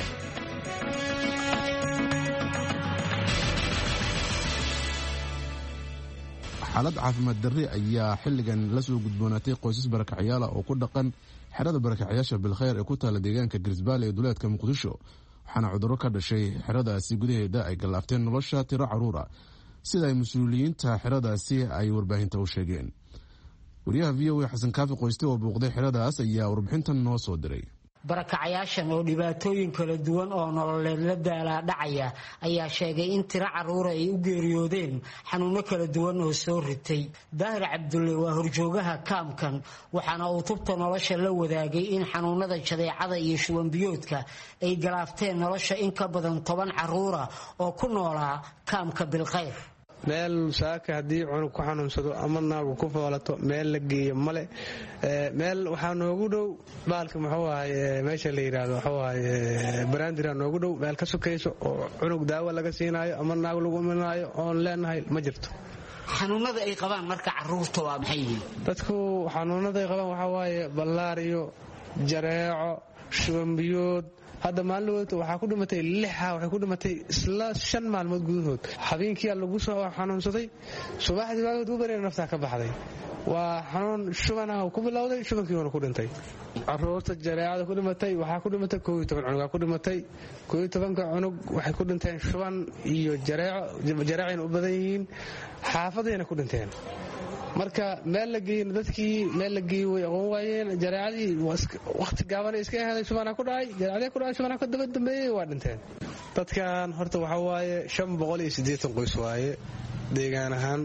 S1: xaalad caafimaad darri ayaa xilligan la soo gudboonaatay qoysas barakacyaal ah oo ku dhaqan xerada barakacyaasha Bilkhayr ee ku taala deegaanka Garisbaale ee duleedka Muqdisho, waxaana cudurro ka dhashay xeradaasi gudaheeda ay galaafteen nolosha tiro caruura, sida ay mas-uuliyiinta xeradaasi ay warbaahinta u sheegeen. wariyaha V O A Xasan Kaafi Qoyste oo booqday xeradaas ayaa warbixintan noo soo diray.
S16: barakacayaashan oo dhibaatooyin kala duwan oo nololeed la daalaa dhacaya ayaa sheegay in tiro caruura ay u geeriyoodeen xanuuno kala duwan oo soo ritay. daahir cabdulle waa horjoogaha kaamkan, waxaana uu tubta nolosha la wadaagay in xanuunada jadeecada iyo shuban biyoodka ay galaafteen nolosha in ka badan toban caruura oo ku noolaa kaamka Bilkhayr.
S17: meel saaka haddii cunug ku xanuunsado ama naagu ku foolato meel la geeyo male. meel waxaa noogu dhow baalka muxuu ahaye meesha la yidhaahdo waxuu ahaye baraandira noogu dhow, meel ka sokayso oo cunug daawo laga siinaayo ama naag lagu imanaayo oon leenahay ma jirto.
S16: xanuunada ay qabaan marka caruurta waa maxay yihiin?
S17: dadku xanuunada ay qabaan waxaa waaye ballaar iyo jareeco, shubanbiyood, hadda maalin wata waxaa ku dhimatay lixa waxay ku dhimatay isla shan maalmood gudahood habeenkii lagu soo xanuunsaday subaxdii waagood u bareen naftaa ka baxday waa xanuun shubana ku bilowday shubankiina ku dhintay caruurta jareecada ku dhimatay waxaa ku dhimatay koob iyo toban cunug ku dhimatay koob iyo tobanka cunug waxay ku dhinteen shuban iyo jareeco jareecayna u badan yihiin xaafadayna ku dhinteen marka meel la geeyay dadkii meel la geeyay way aqoon waayeen jareecadii waqti gaaban iska ahaday shubana ku dhacay jareecadii ku dhacay shubana ka daba dambeeyay waa dhinteen dadkan horta waxa waaye shan boqol iyo siddeetan qoys waaye deegaan ahaan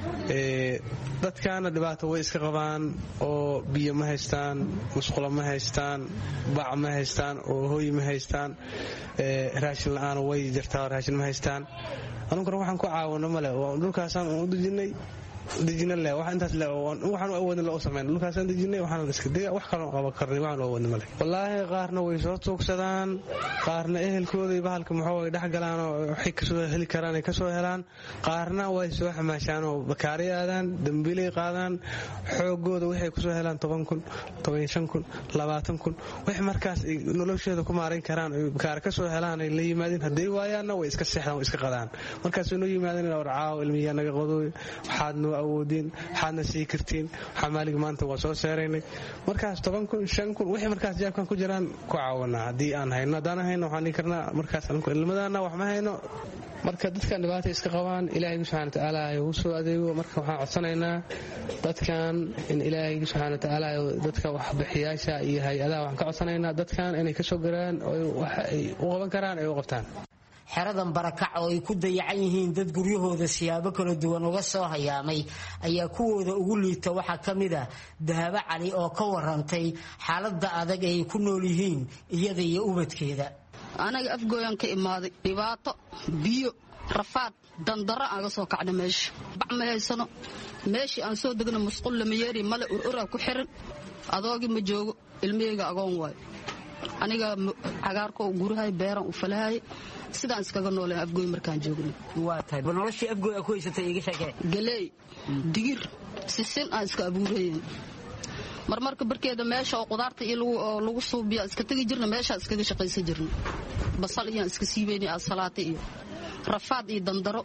S17: ee dadkaana dhibaato way iska qabaan oo biyo ma haystaan musqulo ma haystaan bac ma haystaan oo hooy ma haystaan ee raashin la'aan way jirtaa raashin ma haystaan anuguna waxaan ku caawino male oo dhulkaasaan u dejinay dejina le wax intaas le waxaan u awoodin loo sameyn dhulkaasaan dejinay waxaan iska diga wax kale oo qaba karnay waxaan u awoodin male wallaahi qaarna way soo tuugsadaan qaarna ehelkooda bahalka maxaa way dhax galaan oo waxay ka soo heli karaan ay ka soo helaan qaarna way soo xamaashaan oo bakaari aadaan dambilay qaadaan xoogooda waxay ku soo helaan toban kun toban iyo shan kun labaatan kun wax markaas noloshooda ku maareyn karaan oo bakaar ka soo helaan ay la yimaadeen haday waayaana way iska seexdaan way iska qadaan markaas inuu yimaadeen oo raaco ilmiya naga qodooy waxaad awoodin xaadna sii kartiin xamaalig maanta waa soo seeraynay markaas toban kun shan kun wixii markaas jaabkan ku jiraan ku caawanaa haddii aan hayno haddaan hayno waxaan dhihi karnaa markaas ilmadaana wax ma hayno marka dadkan dhibaata iska qabaan ilaahay subxaana watacaala u soo adeego marka waxaan codsanaynaa dadkan in ilaahay subxaana watacaala dadka waxbixiyaasha iyo hay-adaha waxaan ka codsanaynaa dadkan inay ka soo garaan oo wax ay u qaban karaan ay u qabtaan
S16: xeradan barakac oo ay ku dayacan yihiin dad guryahooda siyaabo kala duwan uga soo hayaamay ayaa kuwooda ugu liita waxaa ka mid ah Dahabo Cali oo ka warantay xaaladda adag ay ku nool yihiin iyada iyo ubadkeeda
S18: anaga afgooyan ka imaaday dhibaato biyo rafaad dandara aan soo kacna meesha bac ma haysano meeshii aan soo degno musqul lama yeeri male urura ku xiran adoogi ma joogo ilmeyga agoon waay aniga cagaarko gurahay beeran u falahay sidaan iskaga nooleen afgooy markaan joogno
S16: waa tahay noloshii afgooy ku haysatay iga sheekay
S18: galey digir sisin aan iska abuurayeen marmarka barkeeda meesha oo qudaarta iyo lagu suubiya iska tagi jirna meesha iskaga shaqaysan jirna basal iyo iska siibeynay asalaata iyo rafaad iyo dandaro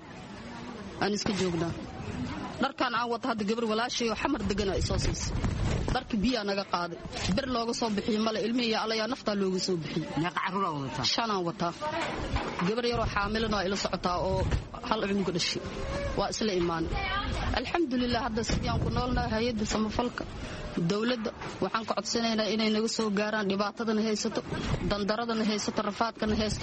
S18: aan iska joognaa dharkan aan wata hadda gabar walaashay oo xamar degan ay soo siisay dharka biya naga qaaday bir looga soo bixiyo male ilmihiya alaya nafta looga soo bixiyo
S16: meeqa carruur ah wadataa
S18: shan aan wataa gabar yar oo xaamilana ila socotaa oo hal cunug dhashay waa isla iimaanay alxamdulillaah hadda sidaan ku noolnahay hay'adda samafalka dawladda waxaan ka codsanaynaa inay naga soo gaaraan dhibaatadana haysato dandaradana haysato rafaadkana haysto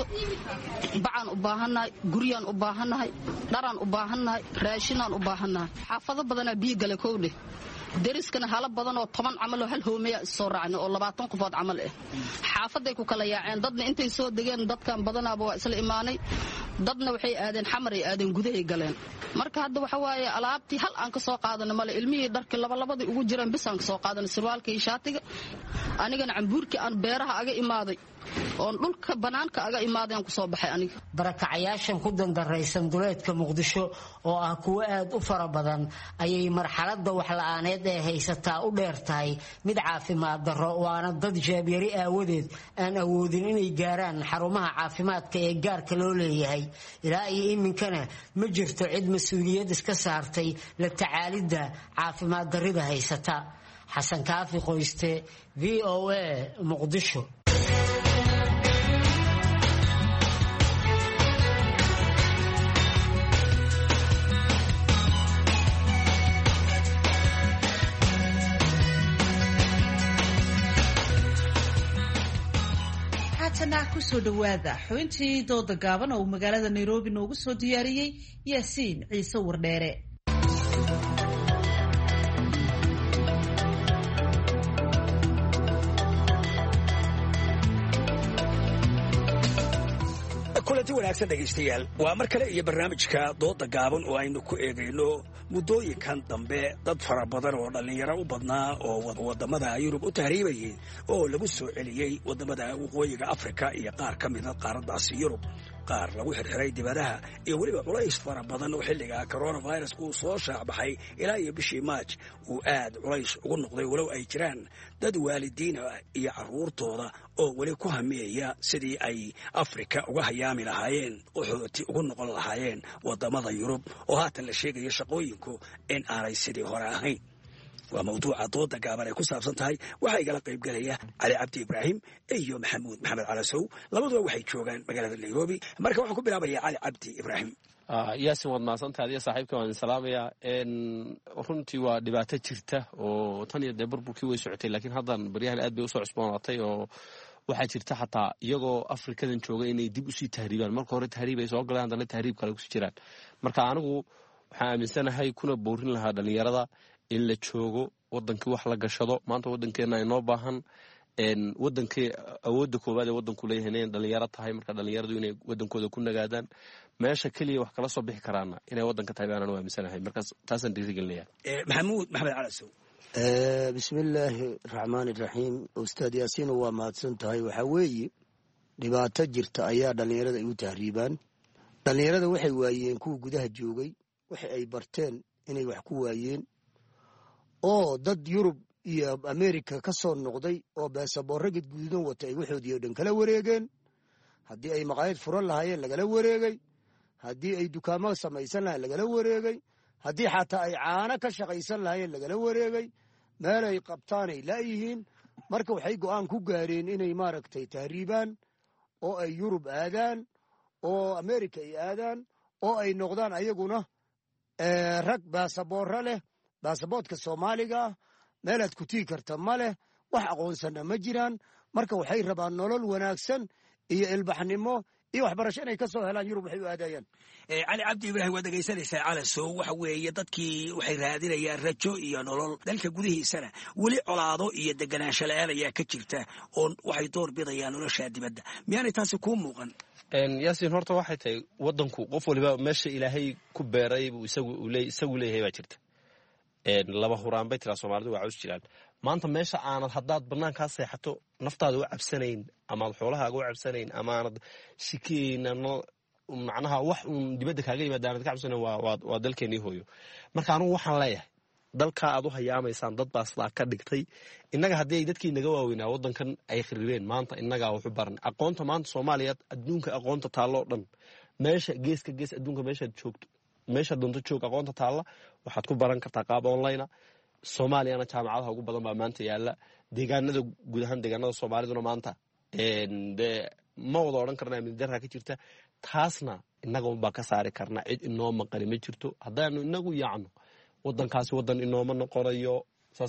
S18: bacaan u baahannahay guryaan u baahannahay dharaan u baahannahay raashinaan u baahannahay xaafado badanaa biyo gale kowdhe dariskana hala badan oo toban camal oo hal hoomeeya soo raacna oo labaatan qofood camal ah xaafaday ku kala yaaceen dadna intay soo degeen dadkan badanaaba waa isla imaanay dadna waxay aadeen xamar ay aadeen gudahay galeen marka hadda waxa waaye alaabtii hal aan ka soo qaadana male ilmihii dharkii labalabadii ugu jiraan bis aan ka soo qaadana sirwaalka iyo shaatiga anigana cambuurkii aan beeraha aga imaaday oon dhulka banaanka aga imaadeen ku soo baxay aniga
S16: barakacayaashan ku dandaraysan duleedka Muqdisho oo ah kuwa aad u fara badan ayay marxaladda wax la'aaneed ee haysataa u dheertahay mid caafimaad darro waana dad jaabyari aawadeed aan awoodin inay gaaraan xarumaha caafimaadka ee gaarka loo leeyahay ilaa iyo iminkana ma jirto cid mas'uuliyad iska saartay la tacaalidda caafimaad darrida haysata xasan kaafi qoyste V O A Muqdisho
S2: kusoo dhawaada xubintii dooda gaaban oo uu magaalada Nairobi noogu soo diyaariyey Yaasiin Ciise Wardheere.
S19: kulanti wanaagsan dhegaystayaal waa mar kale iyo barnaamijka dooda gaaban oo aynu ku eegayno muddooyinkan dambe dad fara badan oo dhallinyaro u badnaa oo wadamada Yurub u tahriibayay oo lagu soo celiyey wadamada waqooyiga Afrika iyo qaar ka mid ah qaaraddaasi Yurub qaar lagu xirxiray dibadaha iyo weliba culays fara badan oo xilliga coronavirus uu soo shaacbaxay ilaa iyo bishii maaj uu aad culays ugu noqday walow ay jiraan dad waalidiin ah iyo carruurtooda oo weli ku hamiyaya sidii ay afrika uga hayaami lahaayeen qaxooti ugu noqon lahaayeen waddamada yurub oo haatan la sheegayo shaqooyinku in aanay sidii hore ahayn. waa mawduuca dooda gaaban ay ku saabsan tahay. waxaa igala qayb galaya cali cabdi ibraahim iyo maxamuud maxamed calasow, labaduba waxay joogaan magaalada nairobi. marka waxaan ku bilaabaya cali cabdi ibraahim.
S20: yaasin waad mahadsantahay adiga saaxiibka waan salaamayaa. runtii waa dhibaato jirta oo tan iyo dee burburkii way socotay, laakiin haddan baryahan aad bay usoo cusboonaatay oo waxaa jirta xataa iyagoo afrikadan jooga inay dib usii tahriibaan. marka hore tahriib ay soo galeen, haddana tahriib kale kusii jiraan. marka anigu waxaan aaminsanahay kuna boorin lahaa dhalinyarada in la joogo wadankii wax la gashado. maanta wadankeena inoo baahan wadankii awoodda koowaad ee wadanku leeyahay inay dhalinyaro tahay. marka dhalinyaradu inay wadankooda ku nagaadaan, meesha keliya wax kala soo bixi karaana inay wadanka tahay baan u aaminsanahay. markaas taasaan dhiirigelinaya.
S19: maxamuud maxamed calasow.
S21: bismillaahi raxmaani raxiim. ustaad yaasiin waa mahadsan tahay. waxaa weeye dhibaato jirta ayaa dhalinyarada ay u tahriibaan. dhalinyarada waxay waayeen kuwa gudaha joogay, waxa ay barteen inay wax ku waayeen, oo dad yurub iyo amerika ka soo noqday oo beesaboorro gadguudan wata ay waxoodii oo dhan kala wareegeen. haddii ay maqaayad furan lahaayeen lagala wareegay, haddii ay dukaamo samaysan lahayen lagala wareegay, haddii xataa ay caano ka shaqaysan lahaayeen lagala wareegay. meel ay qabtaanay laayihiin. marka waxay go'aan ku gaareen inay maaragtay tahriibaan oo ay yurub aadaan oo amerika ay aadaan oo ay noqdaan ayaguna rag baasaboorro leh. baasaboodka soomaaliga ah meelaad ku tii karta ma leh, wax aqoonsanna ma jiraan. marka waxay rabaan nolol wanaagsan iyo ilbaxnimo iyo waxbarasho inay ka soo helaan yurub waxay u aadayaan.
S19: cali cabdi ibraahim waad dhegaysanaysaa calasow. waxa weeye dadkii waxay raadinayaan rajo iyo nolol. dalka gudihiisana weli colaado iyo deganaansho la-aan ayaa ka jirta oo waxay door bidayaan nolosha dibadda. miyaanay taasi kuu muuqan?
S20: yaasiin horta waxay tahay wadanku qof waliba meesha ilaahay ku beeray buu isagu leeyahay baa jirta. laba huraan bay tiraa soomaalidu waa caws jiraan. maanta meesha aanad haddaad banaankaa seexato naftaada u cabsanayn, amaad xoolahaaga u cabsanayn, amaanad shikeyna macnaha wax uun dibadda kaaga yimaada aanad ka cabsanayn, waa dalkeenii hooyo. marka anugu waxaan leeyahay dalkaa aad u hayaamaysaan dad baa sidaa ka dhigtay. innaga haddii ay dadkii naga waaweynaa wadankan ay khiribeen, maanta innagaa waxu baran aqoonta. maanta soomaaliya adduunka aqoonta taalloo dhan, meesha geeska gees adduunka meeshaad joogto, meesha doonto joog aqoonta taalla waxaad ku baran kartaa qaab online. soomaaliyana jaamacadaha ugu badan baa maanta yaala. deegaanada guud ahaan deegaanada soomaaliduna maanta dee ma wada odhan karna amni darraa ka jirta. taasna innaga unbaa ka saari karna, cid inoo maqani ma jirto. haddaanu inagu yaacno wadankaasi wadan inooma noqonayo.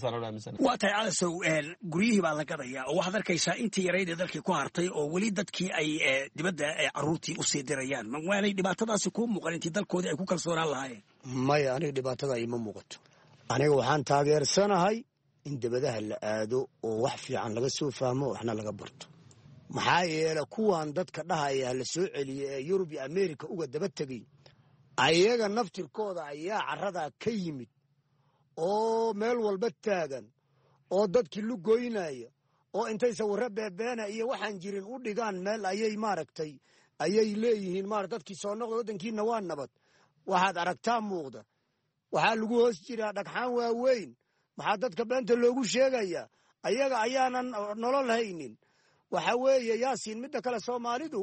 S19: waa tahay calasow. guryihii baa la gadayaa oo waxaad arkaysaa intii yarayd ee dalkii ku hartay oo weli dadkii ay dibadda carruurtii usii dirayaan. waanay dhibaatadaasi kuu muuqan intii dalkoodii ay ku kalsoonaan lahaayeen?
S21: maya, aniga dhibaatada ima muuqato. aniga waxaan taageersanahay in dibadaha la aado oo wax fiican laga soo fahmo, waxna laga barto. maxaa yeele kuwan dadka dhahaya la soo celiya ee yurub iyo amerika uga daba tegay, ayaga naftirkooda ayaa carradaa ka yimid oo meel walba taagan oo dadkii lugoynaya oo intay sawirro beebeena iyo waxaan jirin u dhigaan meel ayay maaragtay ayay leeyihiin maarata dadkii soo noqda waddankiina waa nabad. waxaad aragtaa muuqda, waxaa lagu hoos jiraa dhagxaan waaweyn. maxaa dadka beenta loogu sheegayaa? ayaga ayaanan nolol haynin. waxa weeye yaasiin, midda kale soomaalidu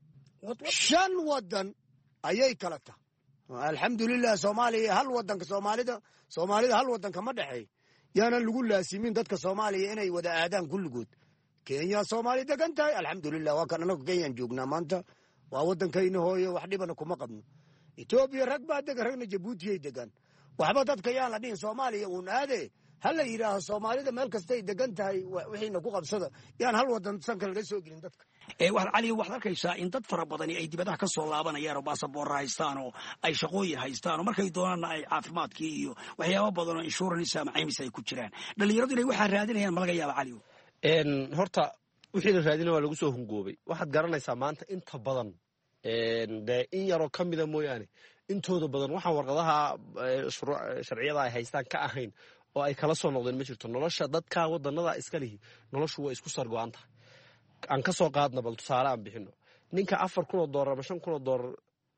S21: shan waddan ayay kala tahay. alxamdulilah soomaaliya hal wadanka soomaalida soomaalida hal wadanka ma dhexeey. yaanan lagu laasimin dadka soomaaliya inay wada aadaan kulligood. kenya soomaali degan tahay, alxamdulilah waa kan anagu kenyaan joognaa maanta, waa wadankayna hooyo, wax dhibana kuma qabno. etoobiya rag baa degan, ragna jabuutiyay degan. waxba dadka yaan la dhihin soomaaliya uun aade, ha la yidhaaho soomaalida meel kastay degan tahay wixiina ku qabsada, yaan hal wadan sanka laga soo gelin dadka.
S19: cali, waxaad arkaysaa in dad fara badani ay dibadaha ka soo laabanayaan oo baasaboorra haystaan oo ay shaqooyin haystaan oo markay doonaanna ay caafimaadkii iyo waxyaaba badan oo insurance ama caymis ay ku jiraan. dhalinyaradu inay waxaa raadinayaan ma laga yaaba cali?
S20: horta wixii la raadina waa lagu soo hungoobay. waxaad garanaysaa maanta inta badan dee in yaroo ka mida mooyaane intooda badan waxaan warqadaha sharciyada ay haystaan ka ahayn oo ay kala soo noqdeen ma jirto. nolosha dadka wadanada iska lihi noloshu waa isku sargo-an tahay. aan ka soo qaadna bal tusaale aan bixino. ninka afar kun oo doolar ama shan kun oo doolar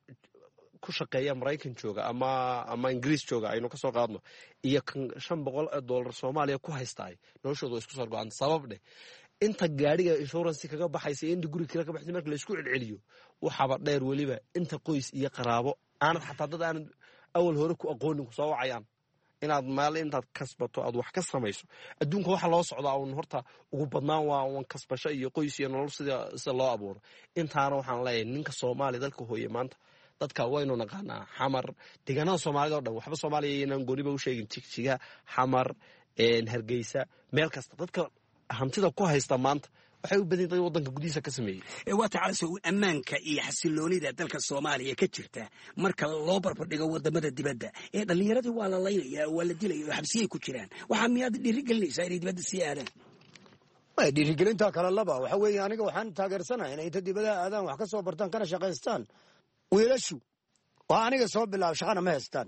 S20: ku shaqeeya maraykan jooga ama ama ingiriis jooga aynu ka soo qaadno iyo kan shan boqol oo doolar soomaaliya ku haystaay noloshooda way isku soo go-aan sabab dheh inta gaadhiga insurance kaga baxaysa inta guri kale ka baxaysa marka la isku celceliyo waxaba dheer waliba inta qoys iyo qaraabo aanad xataa dad aanad awal hore ku aqoonin ku soo wacayaan inaad maal intaad kasbato aad wax ka samayso adduunka waxa loo socdaa uun horta ugu badnaan waa uun kasbasho iyo qoys iyo nolol sida sida loo abuuro intaana waxaan leeyahay ninka Soomaaliya dalka hooye maanta dadka waynu naqaanaa xamar deegaanada Soomaalida oo dhan waxba Soomaaliya inaan gooniba u sheegin tigtiga xamar een Hargeysa meel kasta dadka hantida ku haysta maanta waxay u badan tahay wadanka gudihiisa ka sameeyay
S19: ee waa tacaasoo ammaanka iyo xasiloonida dalka Soomaaliya ka jirta marka loo barbar dhigo wadamada dibadda ee dhalinyaradu waa la leeyahay waa la dilay oo xabsiye ku jiraan waxa miyaad dhiirigelinaysaa inay dibadda sii aadaan
S21: way dhiirigelinta kala laba waxa weeye aniga waxaan taageersanahay inay inta dibadda aadaan wax ka soo bartaan kana shaqaystaan wiilashu waa aniga soo bilaab shaqana ma haystaan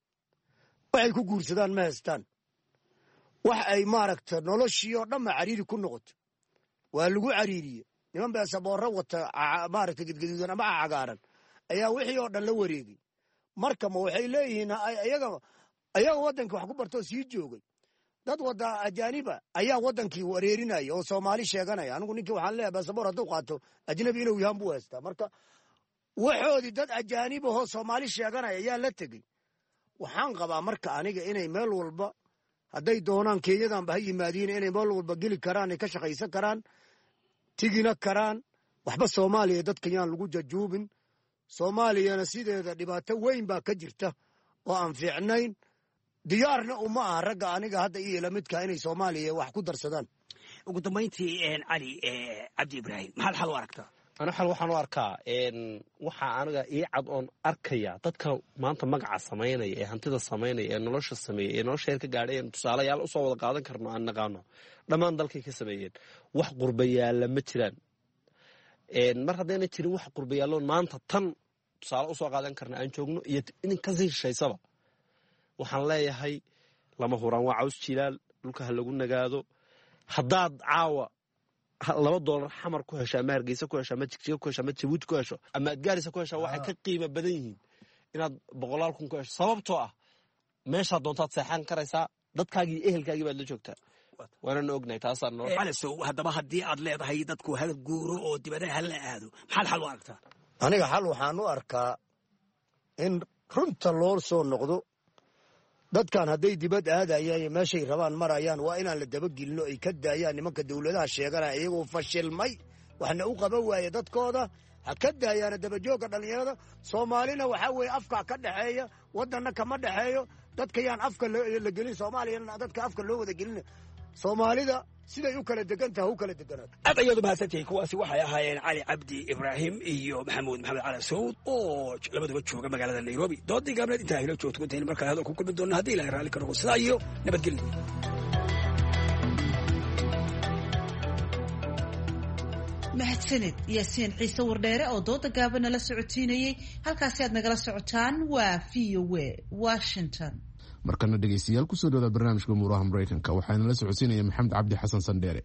S21: waxay ku guursadaan ma haystaan wax ay maaragta noloshii oo dhan cariiri ku noqoto waa lagu cariiriye niman baa saboorro wata maaragta gidgiduudan ama cagaaran ayaa wixii oo dhan la wareegay marka ma waxay leeyihiin ayaga ayaga waddankii wax ku bartoo sii joogay dad wada ajaaniba ayaa waddankii wareerinaya oo Soomaali sheeganaya anigu ninkii waxaan leeyahay baasaboor hadduu qaato ajnabi inuu yahan buu haystaa marka waxoodii dad ajaanib ahoo Soomaali sheeganaya ayaa la tegey waxaan qabaa marka aniga inay meel walba hadday doonaan Kenyadanba ha yimaadiin inay meel walba geli karaan ay ka shaqaysan karaan tigina karaan waxba Soomaaliya dadkan yaan lagu jajuubin Soomaaliyana sideeda dhibaato weyn baa ka jirta oo aan fiicnayn diyaarna uma aha ragga aniga hadda iyo lamidka inay Soomaaliya wax ku darsadaan
S19: ugu dambeyntii een cali ee cabdi ibraahim maxaad xal u aragtaa
S20: ana xal waxaan u arkaa een waxa aniga ii cad oon arkaya dadka maanta magaca sameynaya ee hantida sameynaya ee nolosha sameeyay ee nolosha ka gaadhay tusaalayaal u soo wada qaadan karno aan naqaano dhammaan dalkay ka sameeyeen wax qurbayaal ma jiraan een mar haddayna jirin wax qurbayaal maanta tan tusaale u soo qaadan karno aan joogno iyo in ka sii shisheysaba waxaan leeyahay lama huraan waa caws jilaal dhulka ha lagu nagaado haddaad caawa laba doolar xamar ku heshaa ama Hargeysa ku heshaa ama Jigjiga ku heshaa ama Jabuuti ku hesho ama Adgaarisa ku heshaa waxay ka qiimo badan yihiin inaad boqolaal kun ku hesho sababtoo ah meesha doontaad seexan karaysaa dadkaagii ehelkaagii baad la joogtaa waana ognahay taasaan noo
S19: xalasow haddaba haddii aad leedahay dadku hal guuro oo dibadaha hala aado maxaad xal u aragtaa
S21: aniga xal waxaan u arkaa in runta loo soo noqdo dadkan hadday dibad aadayaan iyo meeshay rabaan marayaan waa inaan la dabagelino ay ka daayaan nimanka dawladaha sheeganaya iyagoo fashilmay waxna u qaban waaye dadkooda ha ka daayaana dabajoogga dhallinyarada Soomaalina waxaa weeye afka ka dhaxeeya waddanna kama dhaxeeyo dadka yaan afka la gelin Soomaaliyana dadka afka loo wada gelin Soomaalida siday u kala degan tahay u kala deganaato
S19: aad ayadu mahadsantahay kuwaasi waxay ahaayeen cali cabdi ibraahim iyo maxamuud maxamed cali sawd oo labaduba jooga magaalada Nairobi doodii gaabneed intaa helo joogto intaan markaa hadal ku kulmi doona haddii ilaahay raalli ka noqdo sidaa iyo nabadgelyo
S2: mahadsanid yaasiin ciise wardheere oo dooda gaabana la socotiinayay halkaasi aad nagala socotaan waa V O A Washington
S1: markana dhegeystayaal ku soo dhawaada barnaamijka muuraha Mareykanka waxaana la socodsiinaya Maxamed Cabdi Xasan Sandheere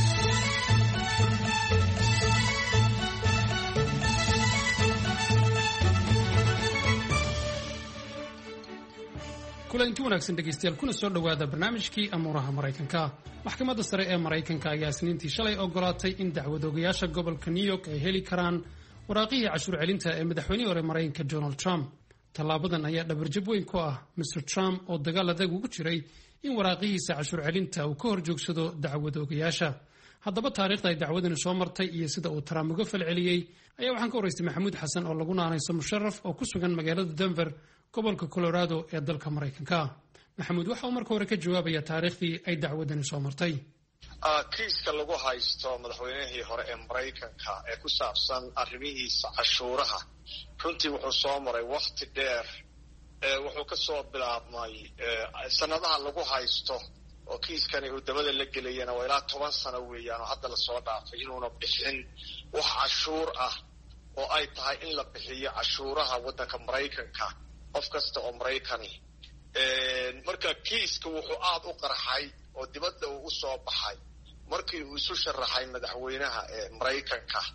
S15: kulanti wanaagsan dhegeystayaal kuna soo dhawaada barnaamijkii amuuraha Mareykanka maxkamadda sare ee Mareykanka ayaa isniintii shalay ogolaatay in dacwadoogayaasha gobolka New York ay heli karaan waraaqihii cashuur celinta ee madaxweynihii hore Mareykanka Donald Trump tallaabadan ayaa dhabarjab weyn ku ah mister Trump oo dagaal adag ugu jiray in waraaqihiisa cashuur celinta uu ka hor joogsado dacwadoogayaasha haddaba taariikhda ay dacwadani soo martay iyo sida uu Trump uga falceliyey ayaa waxaan ka waraystay Maxamuud Xasan oo lagu naanayso musharraf oo ku sugan magaalada Denver gobolka Colorado ee dalka Mareykanka Maxamuud waxa uu marka hore ka jawaabaya taariikhdii ay dacwadani soo martay
S3: kiiska lagu haysto madaxweynihii hore ee Mareykanka ee ku saabsan arrimihiisa cashuuraha runtii wuxuu soo maray waqti dheer ee wuxuu ka soo bilaabmay sanadaha lagu haysto oo kiiskani uu dabada la gelayana waa ilaa toban sano weeyaan oo hadda la soo dhaafay inuuna bixin wax cashuur ah oo ay tahay in la bixiyo cashuuraha waddanka Mareykanka qof kasta oo Mareykani marka kiiska wuxuu aad u qarxay oo dibadda uu u soo baxay markii uu isu sharaxay madaxweynaha ee Mareykanka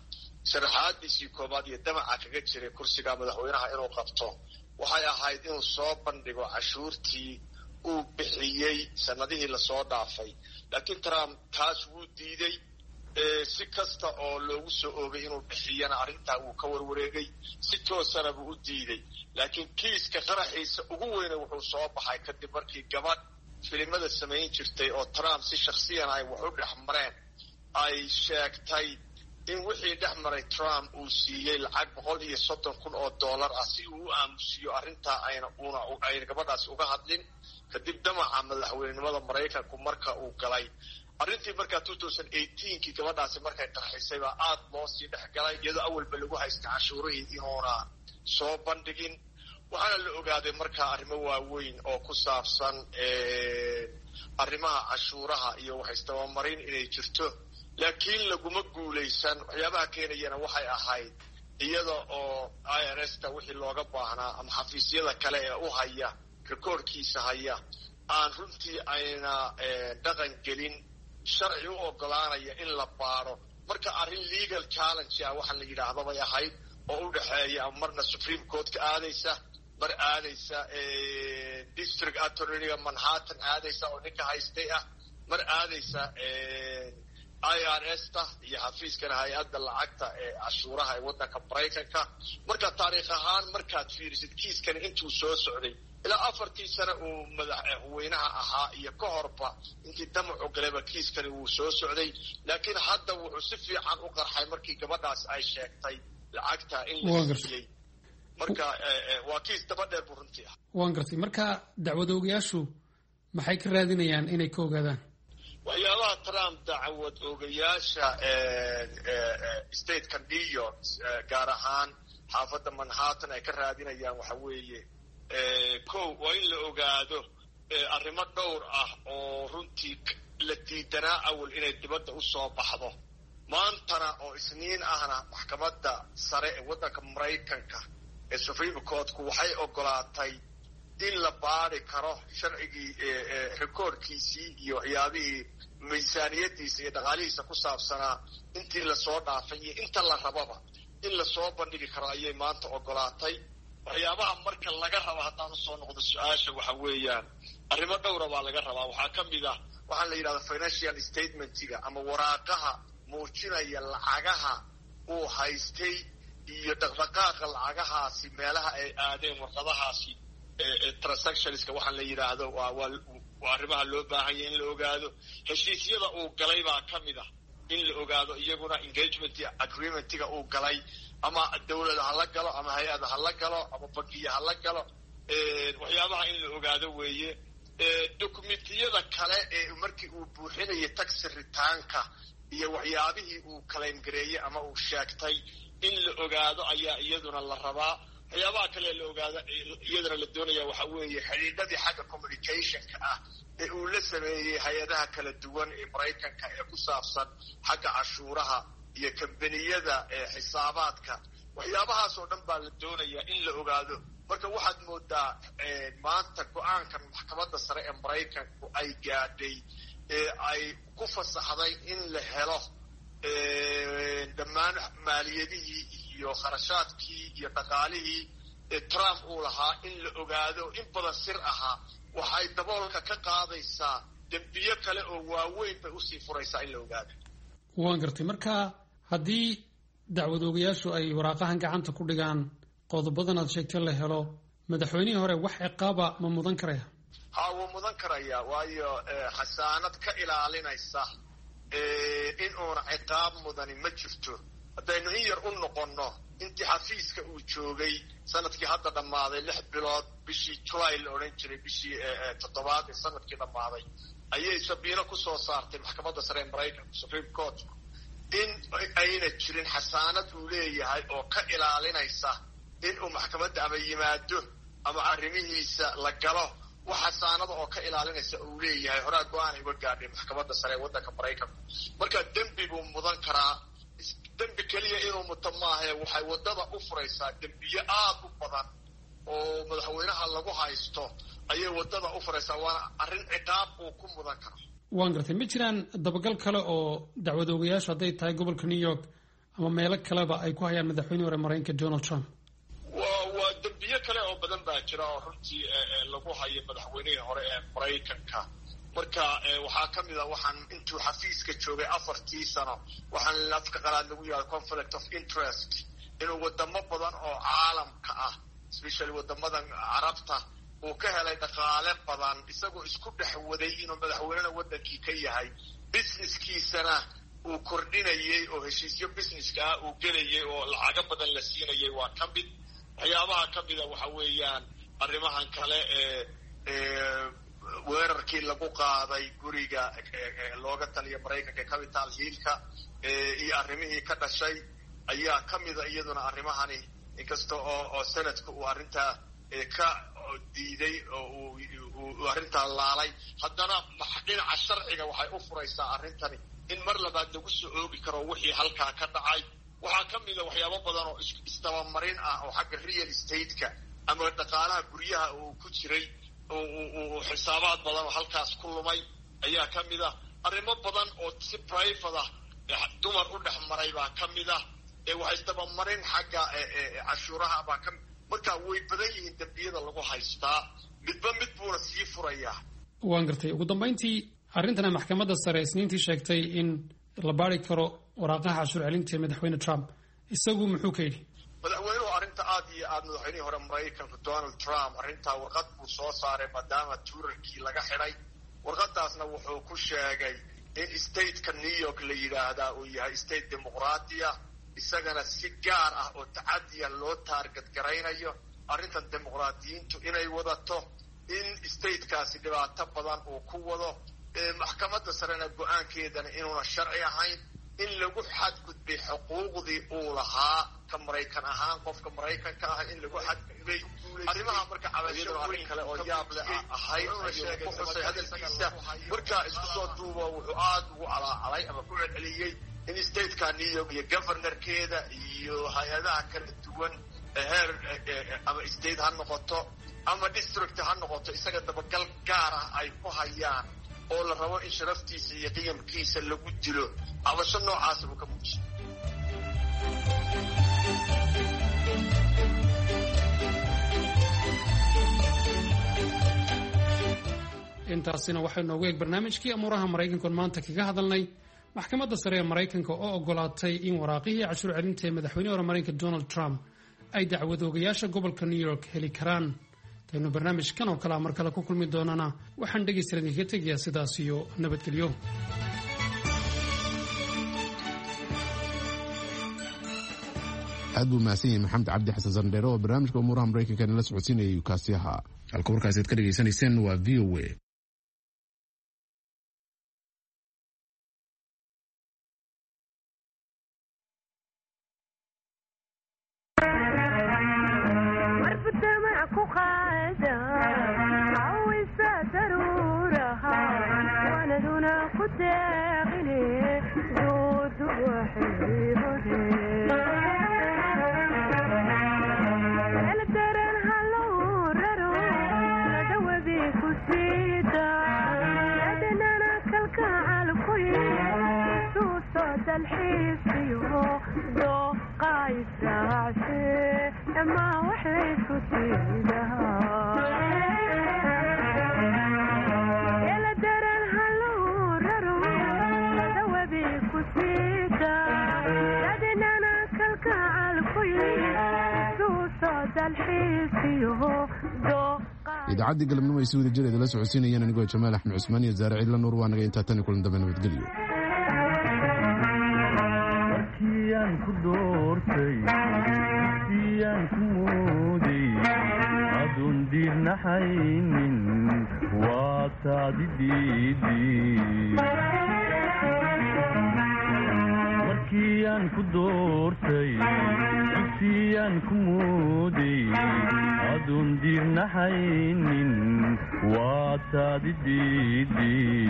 S3: sharaxaadiisii koobaad iyo damaca kaga jiray kursiga madaxweynaha inuu qabto waxay ahayd inuu soo bandhigo cashuurtii uu bixiyey sanadihii lasoo dhaafay laakiin trump taas wuu diiday si kasta oo loogu soo oogay inuu bixiyana arrintaa wuu ka warwareegay si toosana buu u diiday laakiin kiiska qaraxiisa ugu weyne wuxuu soo baxay kadib markii gabadh filimada samayn jirtay oo trump si shakhsiyan ay wax u dhex mareen ay sheegtay in wixii dhex maray trump uu siiyey lacag boqol iyo soddon kun oo dollar ah si uu u aamusiyo arrintaa ayna una ayna gabadhaasi uga hadlin kadib damaca madaxweynenimada maraykanku marka uu galay arrintii markaa two thousand eighteenkii gabadhaasi markay qarxisay baa aad loo sii dhex galay iyadoo awalba lagu haysta cashuurihii inuuna soo bandhigin waxaana la ogaaday markaa arrimo waaweyn oo ku saabsan arrimaha cashuuraha iyo waxaystabamarin inay jirto laakiin laguma guulaysan waxyaabaha keenayana waxay ahayd iyada oo i r s ta wixii looga baahnaa ama xafiisyada kale ee u haya rikoorkiisa haya aan runtii ayna dhaqan gelin sharci u ogolaanaya in la baaro marka arrin legal challenge ah waxaa la yidhaahda bay ahayd oo u dhexeeya marna supreme courtka aadaysa mar aadaysa district attorneyga manhattan aadaysa oo ninka haystay ah mar aadaysa i r s ta iyo xafiiskana hay-adda lacagta ee cashuuraha ee waddanka maraykanka marka taariikh ahaan markaad fiirisid kiiskani intuu soo socday ilaa afartii sano uu madaxweynaha ahaa iyo ka horba intii damacu galeba kiiskani wuu soo socday laakiin hadda wuxuu si fiican u qarxay markii gabadhaas ay sheegtay lacagta in la siiyey marka waa kiis daba dheer buu runtii ah
S15: waan gartay marka dacwad oogayaashu maxay ka raadinayaan inay ka ogaadaan
S3: waxyaabaha trump dacwad oogayaasha stateka new york gaar ahaan xaafadda manhattan ay ka raadinayaan waxa weeye kow waa in la ogaado arrimo dhowr ah oo runtii la diidanaa awal inay dibadda u soo baxdo maantana oo isniin ahna maxkamadda sare ee waddanka maraykanka ee supreme courtku waxay ogolaatay in la baari karo sharcigii rikoorkiisii iyo waxyaabihii miisaaniyadiisa iyo dhaqaalihiisa ku saabsanaa intii lasoo dhaafay iyo inta la rababa in lasoo bandhigi karo ayay maanta ogolaatay waxyaabaha marka laga raba haddaan usoo noqdo su-aasha waxa weeyaan arrimo dhowra baa laga rabaa waxaa ka mid ah waxaa la yidhahda financial statementiga ama waraaqaha muujinaya lacagaha uu haystay iyo dhaqdhaqaaqa lacagahaasi meelaha ay aadeen warqadahaasi transactionska waxaa la yidhaahdo waa waa arrimaha loo baahanya in la ogaado heshiisyada uu galay baa ka mid ah in la ogaado iyaguna engagement agreementiga uu galay ama dawlada ha la galo ama hay-ada ha la galo ama bangiya ha la galo waxyaabaha in la ogaado weeye documentiyada kale ee markii uu buuxinayay taxi ritaanka iyo waxyaabihii uu claim gareeyey ama uu sheegtay in la ogaado ayaa iyaduna la rabaa waxyaabaha kale la ogaado iyadana la doonaya waxa weeye xidhiidhadii xagga communicationka ah ee uu la sameeyey hay-adaha kala duwan ee maraykanka ee ku saabsan xagga cashuuraha iyo kambaniyada xisaabaadka waxyaabahaas oo dhan baa la doonayaa in la ogaado marka waxaad moodaa maanta go-aankan maxkamadda sare ee maraykanku ay gaadhay ee ay ku fasaxday in la helo dhammaan maaliyadihii iyo kharashaadkii iyo dhaqaalihii trump uu lahaa in la ogaado in badan sir ahaa waxay daboolka ka qaadaysaa dembiyo kale oo waaweyn bay usii furaysaa in la ogaado
S15: waan gartay marka haddii dacwad oogayaashu ay waraaqahan gacanta ku dhigaan qodobadan aad sheegtay la helo madaxweynihii hore wax ciqaaba ma mudan karaya
S3: ha wuu mudan karaya waayo xasaanad ka ilaalinaysa in uuna ciqaab mudani ma jirto haddaynu in yar u noqonno intii xafiiska uu joogay sanadkii hadda dhammaaday lix bilood bishii julay la odhan jiray bishii toddobaad ee sanadkii dhammaaday ayay sabiino kusoo saartay maxkamadda sare ee maraykanka supreme court in ayna jirin xasaanad uu leeyahay oo ka ilaalinaysa inuu maxkamadda ama yimaado ama arrimihiisa la galo wax xasaanada oo ka ilaalinaysa uu leeyahay horaa go-aan uga gaadhay maxkamadda sare ee waddanka maraykanka marka dembi buu mudan karaa dembi keliya inuu muto maahae waxay waddada u furaysaa dembiyo aad u badan oo madaxweynaha lagu haysto ayay waddada u furaysaa waana arrin ciqaab uu ku mudan karo
S15: waan gartay ma jiraan dabagal kale oo dacwad oogayaashu hadday tahay gobolka new york ama meelo kaleba ay ku hayaan madaxweyne hore maraykanka Donald Trump?
S3: waa waa dambiyo kale oo badan baa jira oo runtii lagu hayo madaxweynihii hore ee maraykanka. marka waxaa ka mid ah waxaan intuu xafiiska joogay afartii sano waxaan afka qalaad lagu yiraahdo conflict of interest inuu wadamo badan oo caalamka ah especially wadamadan carabta uu ka helay dhaqaale badan isagoo isku dhex waday inuu madaxweynaha wadankii ka yahay businesskiisana uu kordhinayay oo heshiisyo businesska ah uu gelayay oo lacago badan la siinayay. waa ka mid waxyaabaha ka mida waxa weeyaan arrimahan kale ee weerarkii lagu qaaday guriga looga taliya maraykanka capital hillka iyo arrimihii ka dhashay ayaa ka mida iyaduna arrimahani inkasta oo oo sanadka uu arrintaa ka diiday oo uu arrintaa laalay haddana dhinaca sharciga waxay u furaysaa arrintani in mar labaad lagu soo oogi karo wixii halkaa ka dhacay. waxaa ka mida waxyaabo badan oo isdabamarin ah oo xagga real estate-ka ama dhaqaalaha guryaha uu ku jiray oo xisaabaad badan oo halkaas ku lumay ayaa ka mid ah. arrimo badan oo si private ah dumar u dhex maray baa ka mid ah. waxay isdabamarin xagga cashuuraha baa ka marka way badan yihiin dambiyada lagu haystaa midba mid buuna sii furayaa.
S15: waan gartay. ugu dambayntii arrintana maxkamadda sare isniintii sheegtay in la baari karo waraaqaha cashuur celinta ee madaxweyne Trump isagu muxuu ka yidhi?
S3: madaxweynuhu arrinta aad iyo aad madaxweynihii hore maraykanka Donald Trump arrintaa warqad buu soo saaray maadaama tuurarkii laga xidhay. warqadaasna wuxuu ku sheegay in stateka New York la yidhaahdaa uu yahay state dimuqraadiya isagana si gaar ah oo tacadiya loo taarget garaynayo arrintan dimuqraadiyiintu inay wadato in statekaasi dhibaato badan uu ku wado. maxkamadda sarena go-aankeedana inuuna sharci ahayn in lagu xadgudbay xuquuqdii uu lahaa ka maraykan ahaan qofka maraykanka ah in lagu xadgudbay. arrimaha marka cabashada arrin kale oo yaab leh ahayd ayuu ku xusay hadalkiisa. marka isku soo duubo wuxuu aad ugu calaacalay ama ku celceliyey in stateka New York iyo governorkeeda iyo hay-adaha kala duwan heer ama state ha noqoto ama district ha noqoto isaga dabagal gaar ah ay ku hayaan oo la rabo in sharaftiisa iyo qiyamkiisa lagu dilo. cabasho noocaas uu ka muujiyay.
S15: intaasina waxay noogu eeg barnaamijkii amuuraha maraykanka maanta kaga hadalnay maxkamadda sare ee maraykanka oo ogolaatay in waraaqihii cashuur celinta ee madaxweyne hore maraykanka Donald Trump ay dacwadoogayaasha gobolka New York heli karaan. taynu barnaamijkan oo kale mar kale ku kulmi doonana waxaan dhegaystayaal idinka tegayaa sidaas iyo nabadgelyo.
S1: aad buu mahadsan yahay maxamed cabdi xasan sandheere oo barnaamijka umuuraha maraykanka nala socodsiinayay kaasi ahaa. halka warkaasi aad ka dhegaysanayseen waa v o a. idaacadii galabnimo ay si wada jireeda la socodsiinayeen anigoo Jamaal Axmed Cusmaan iyo Zaare Ciidla Nuur waa naga intaa tan kulan dambe nabadgelyo.
S6: markiyaan ku doortay markiyaan ku mooday adun dirnaxaynin waa taadidiidii markiyaan ku doortay markiyaan ku mooday adun dirnaxaynin waa taadidiidii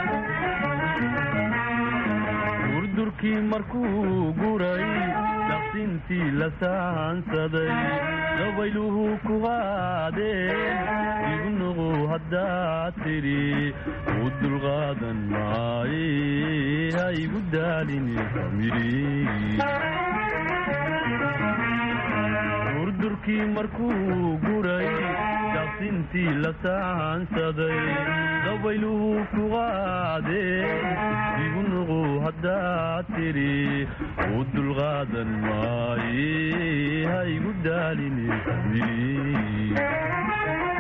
S6: durdurkii markuu guray daaqsintii la saansaday dabayluhu ku qaadeen igu nuqu haddaad tidhi u dulqaadan maaye ha igu daalini durdurkii markuu guray daaqsintii la saansaday dabayluhu ku qaadeen igu nuqu haddaad tidhi u dulqaadan maaye ha igu daalini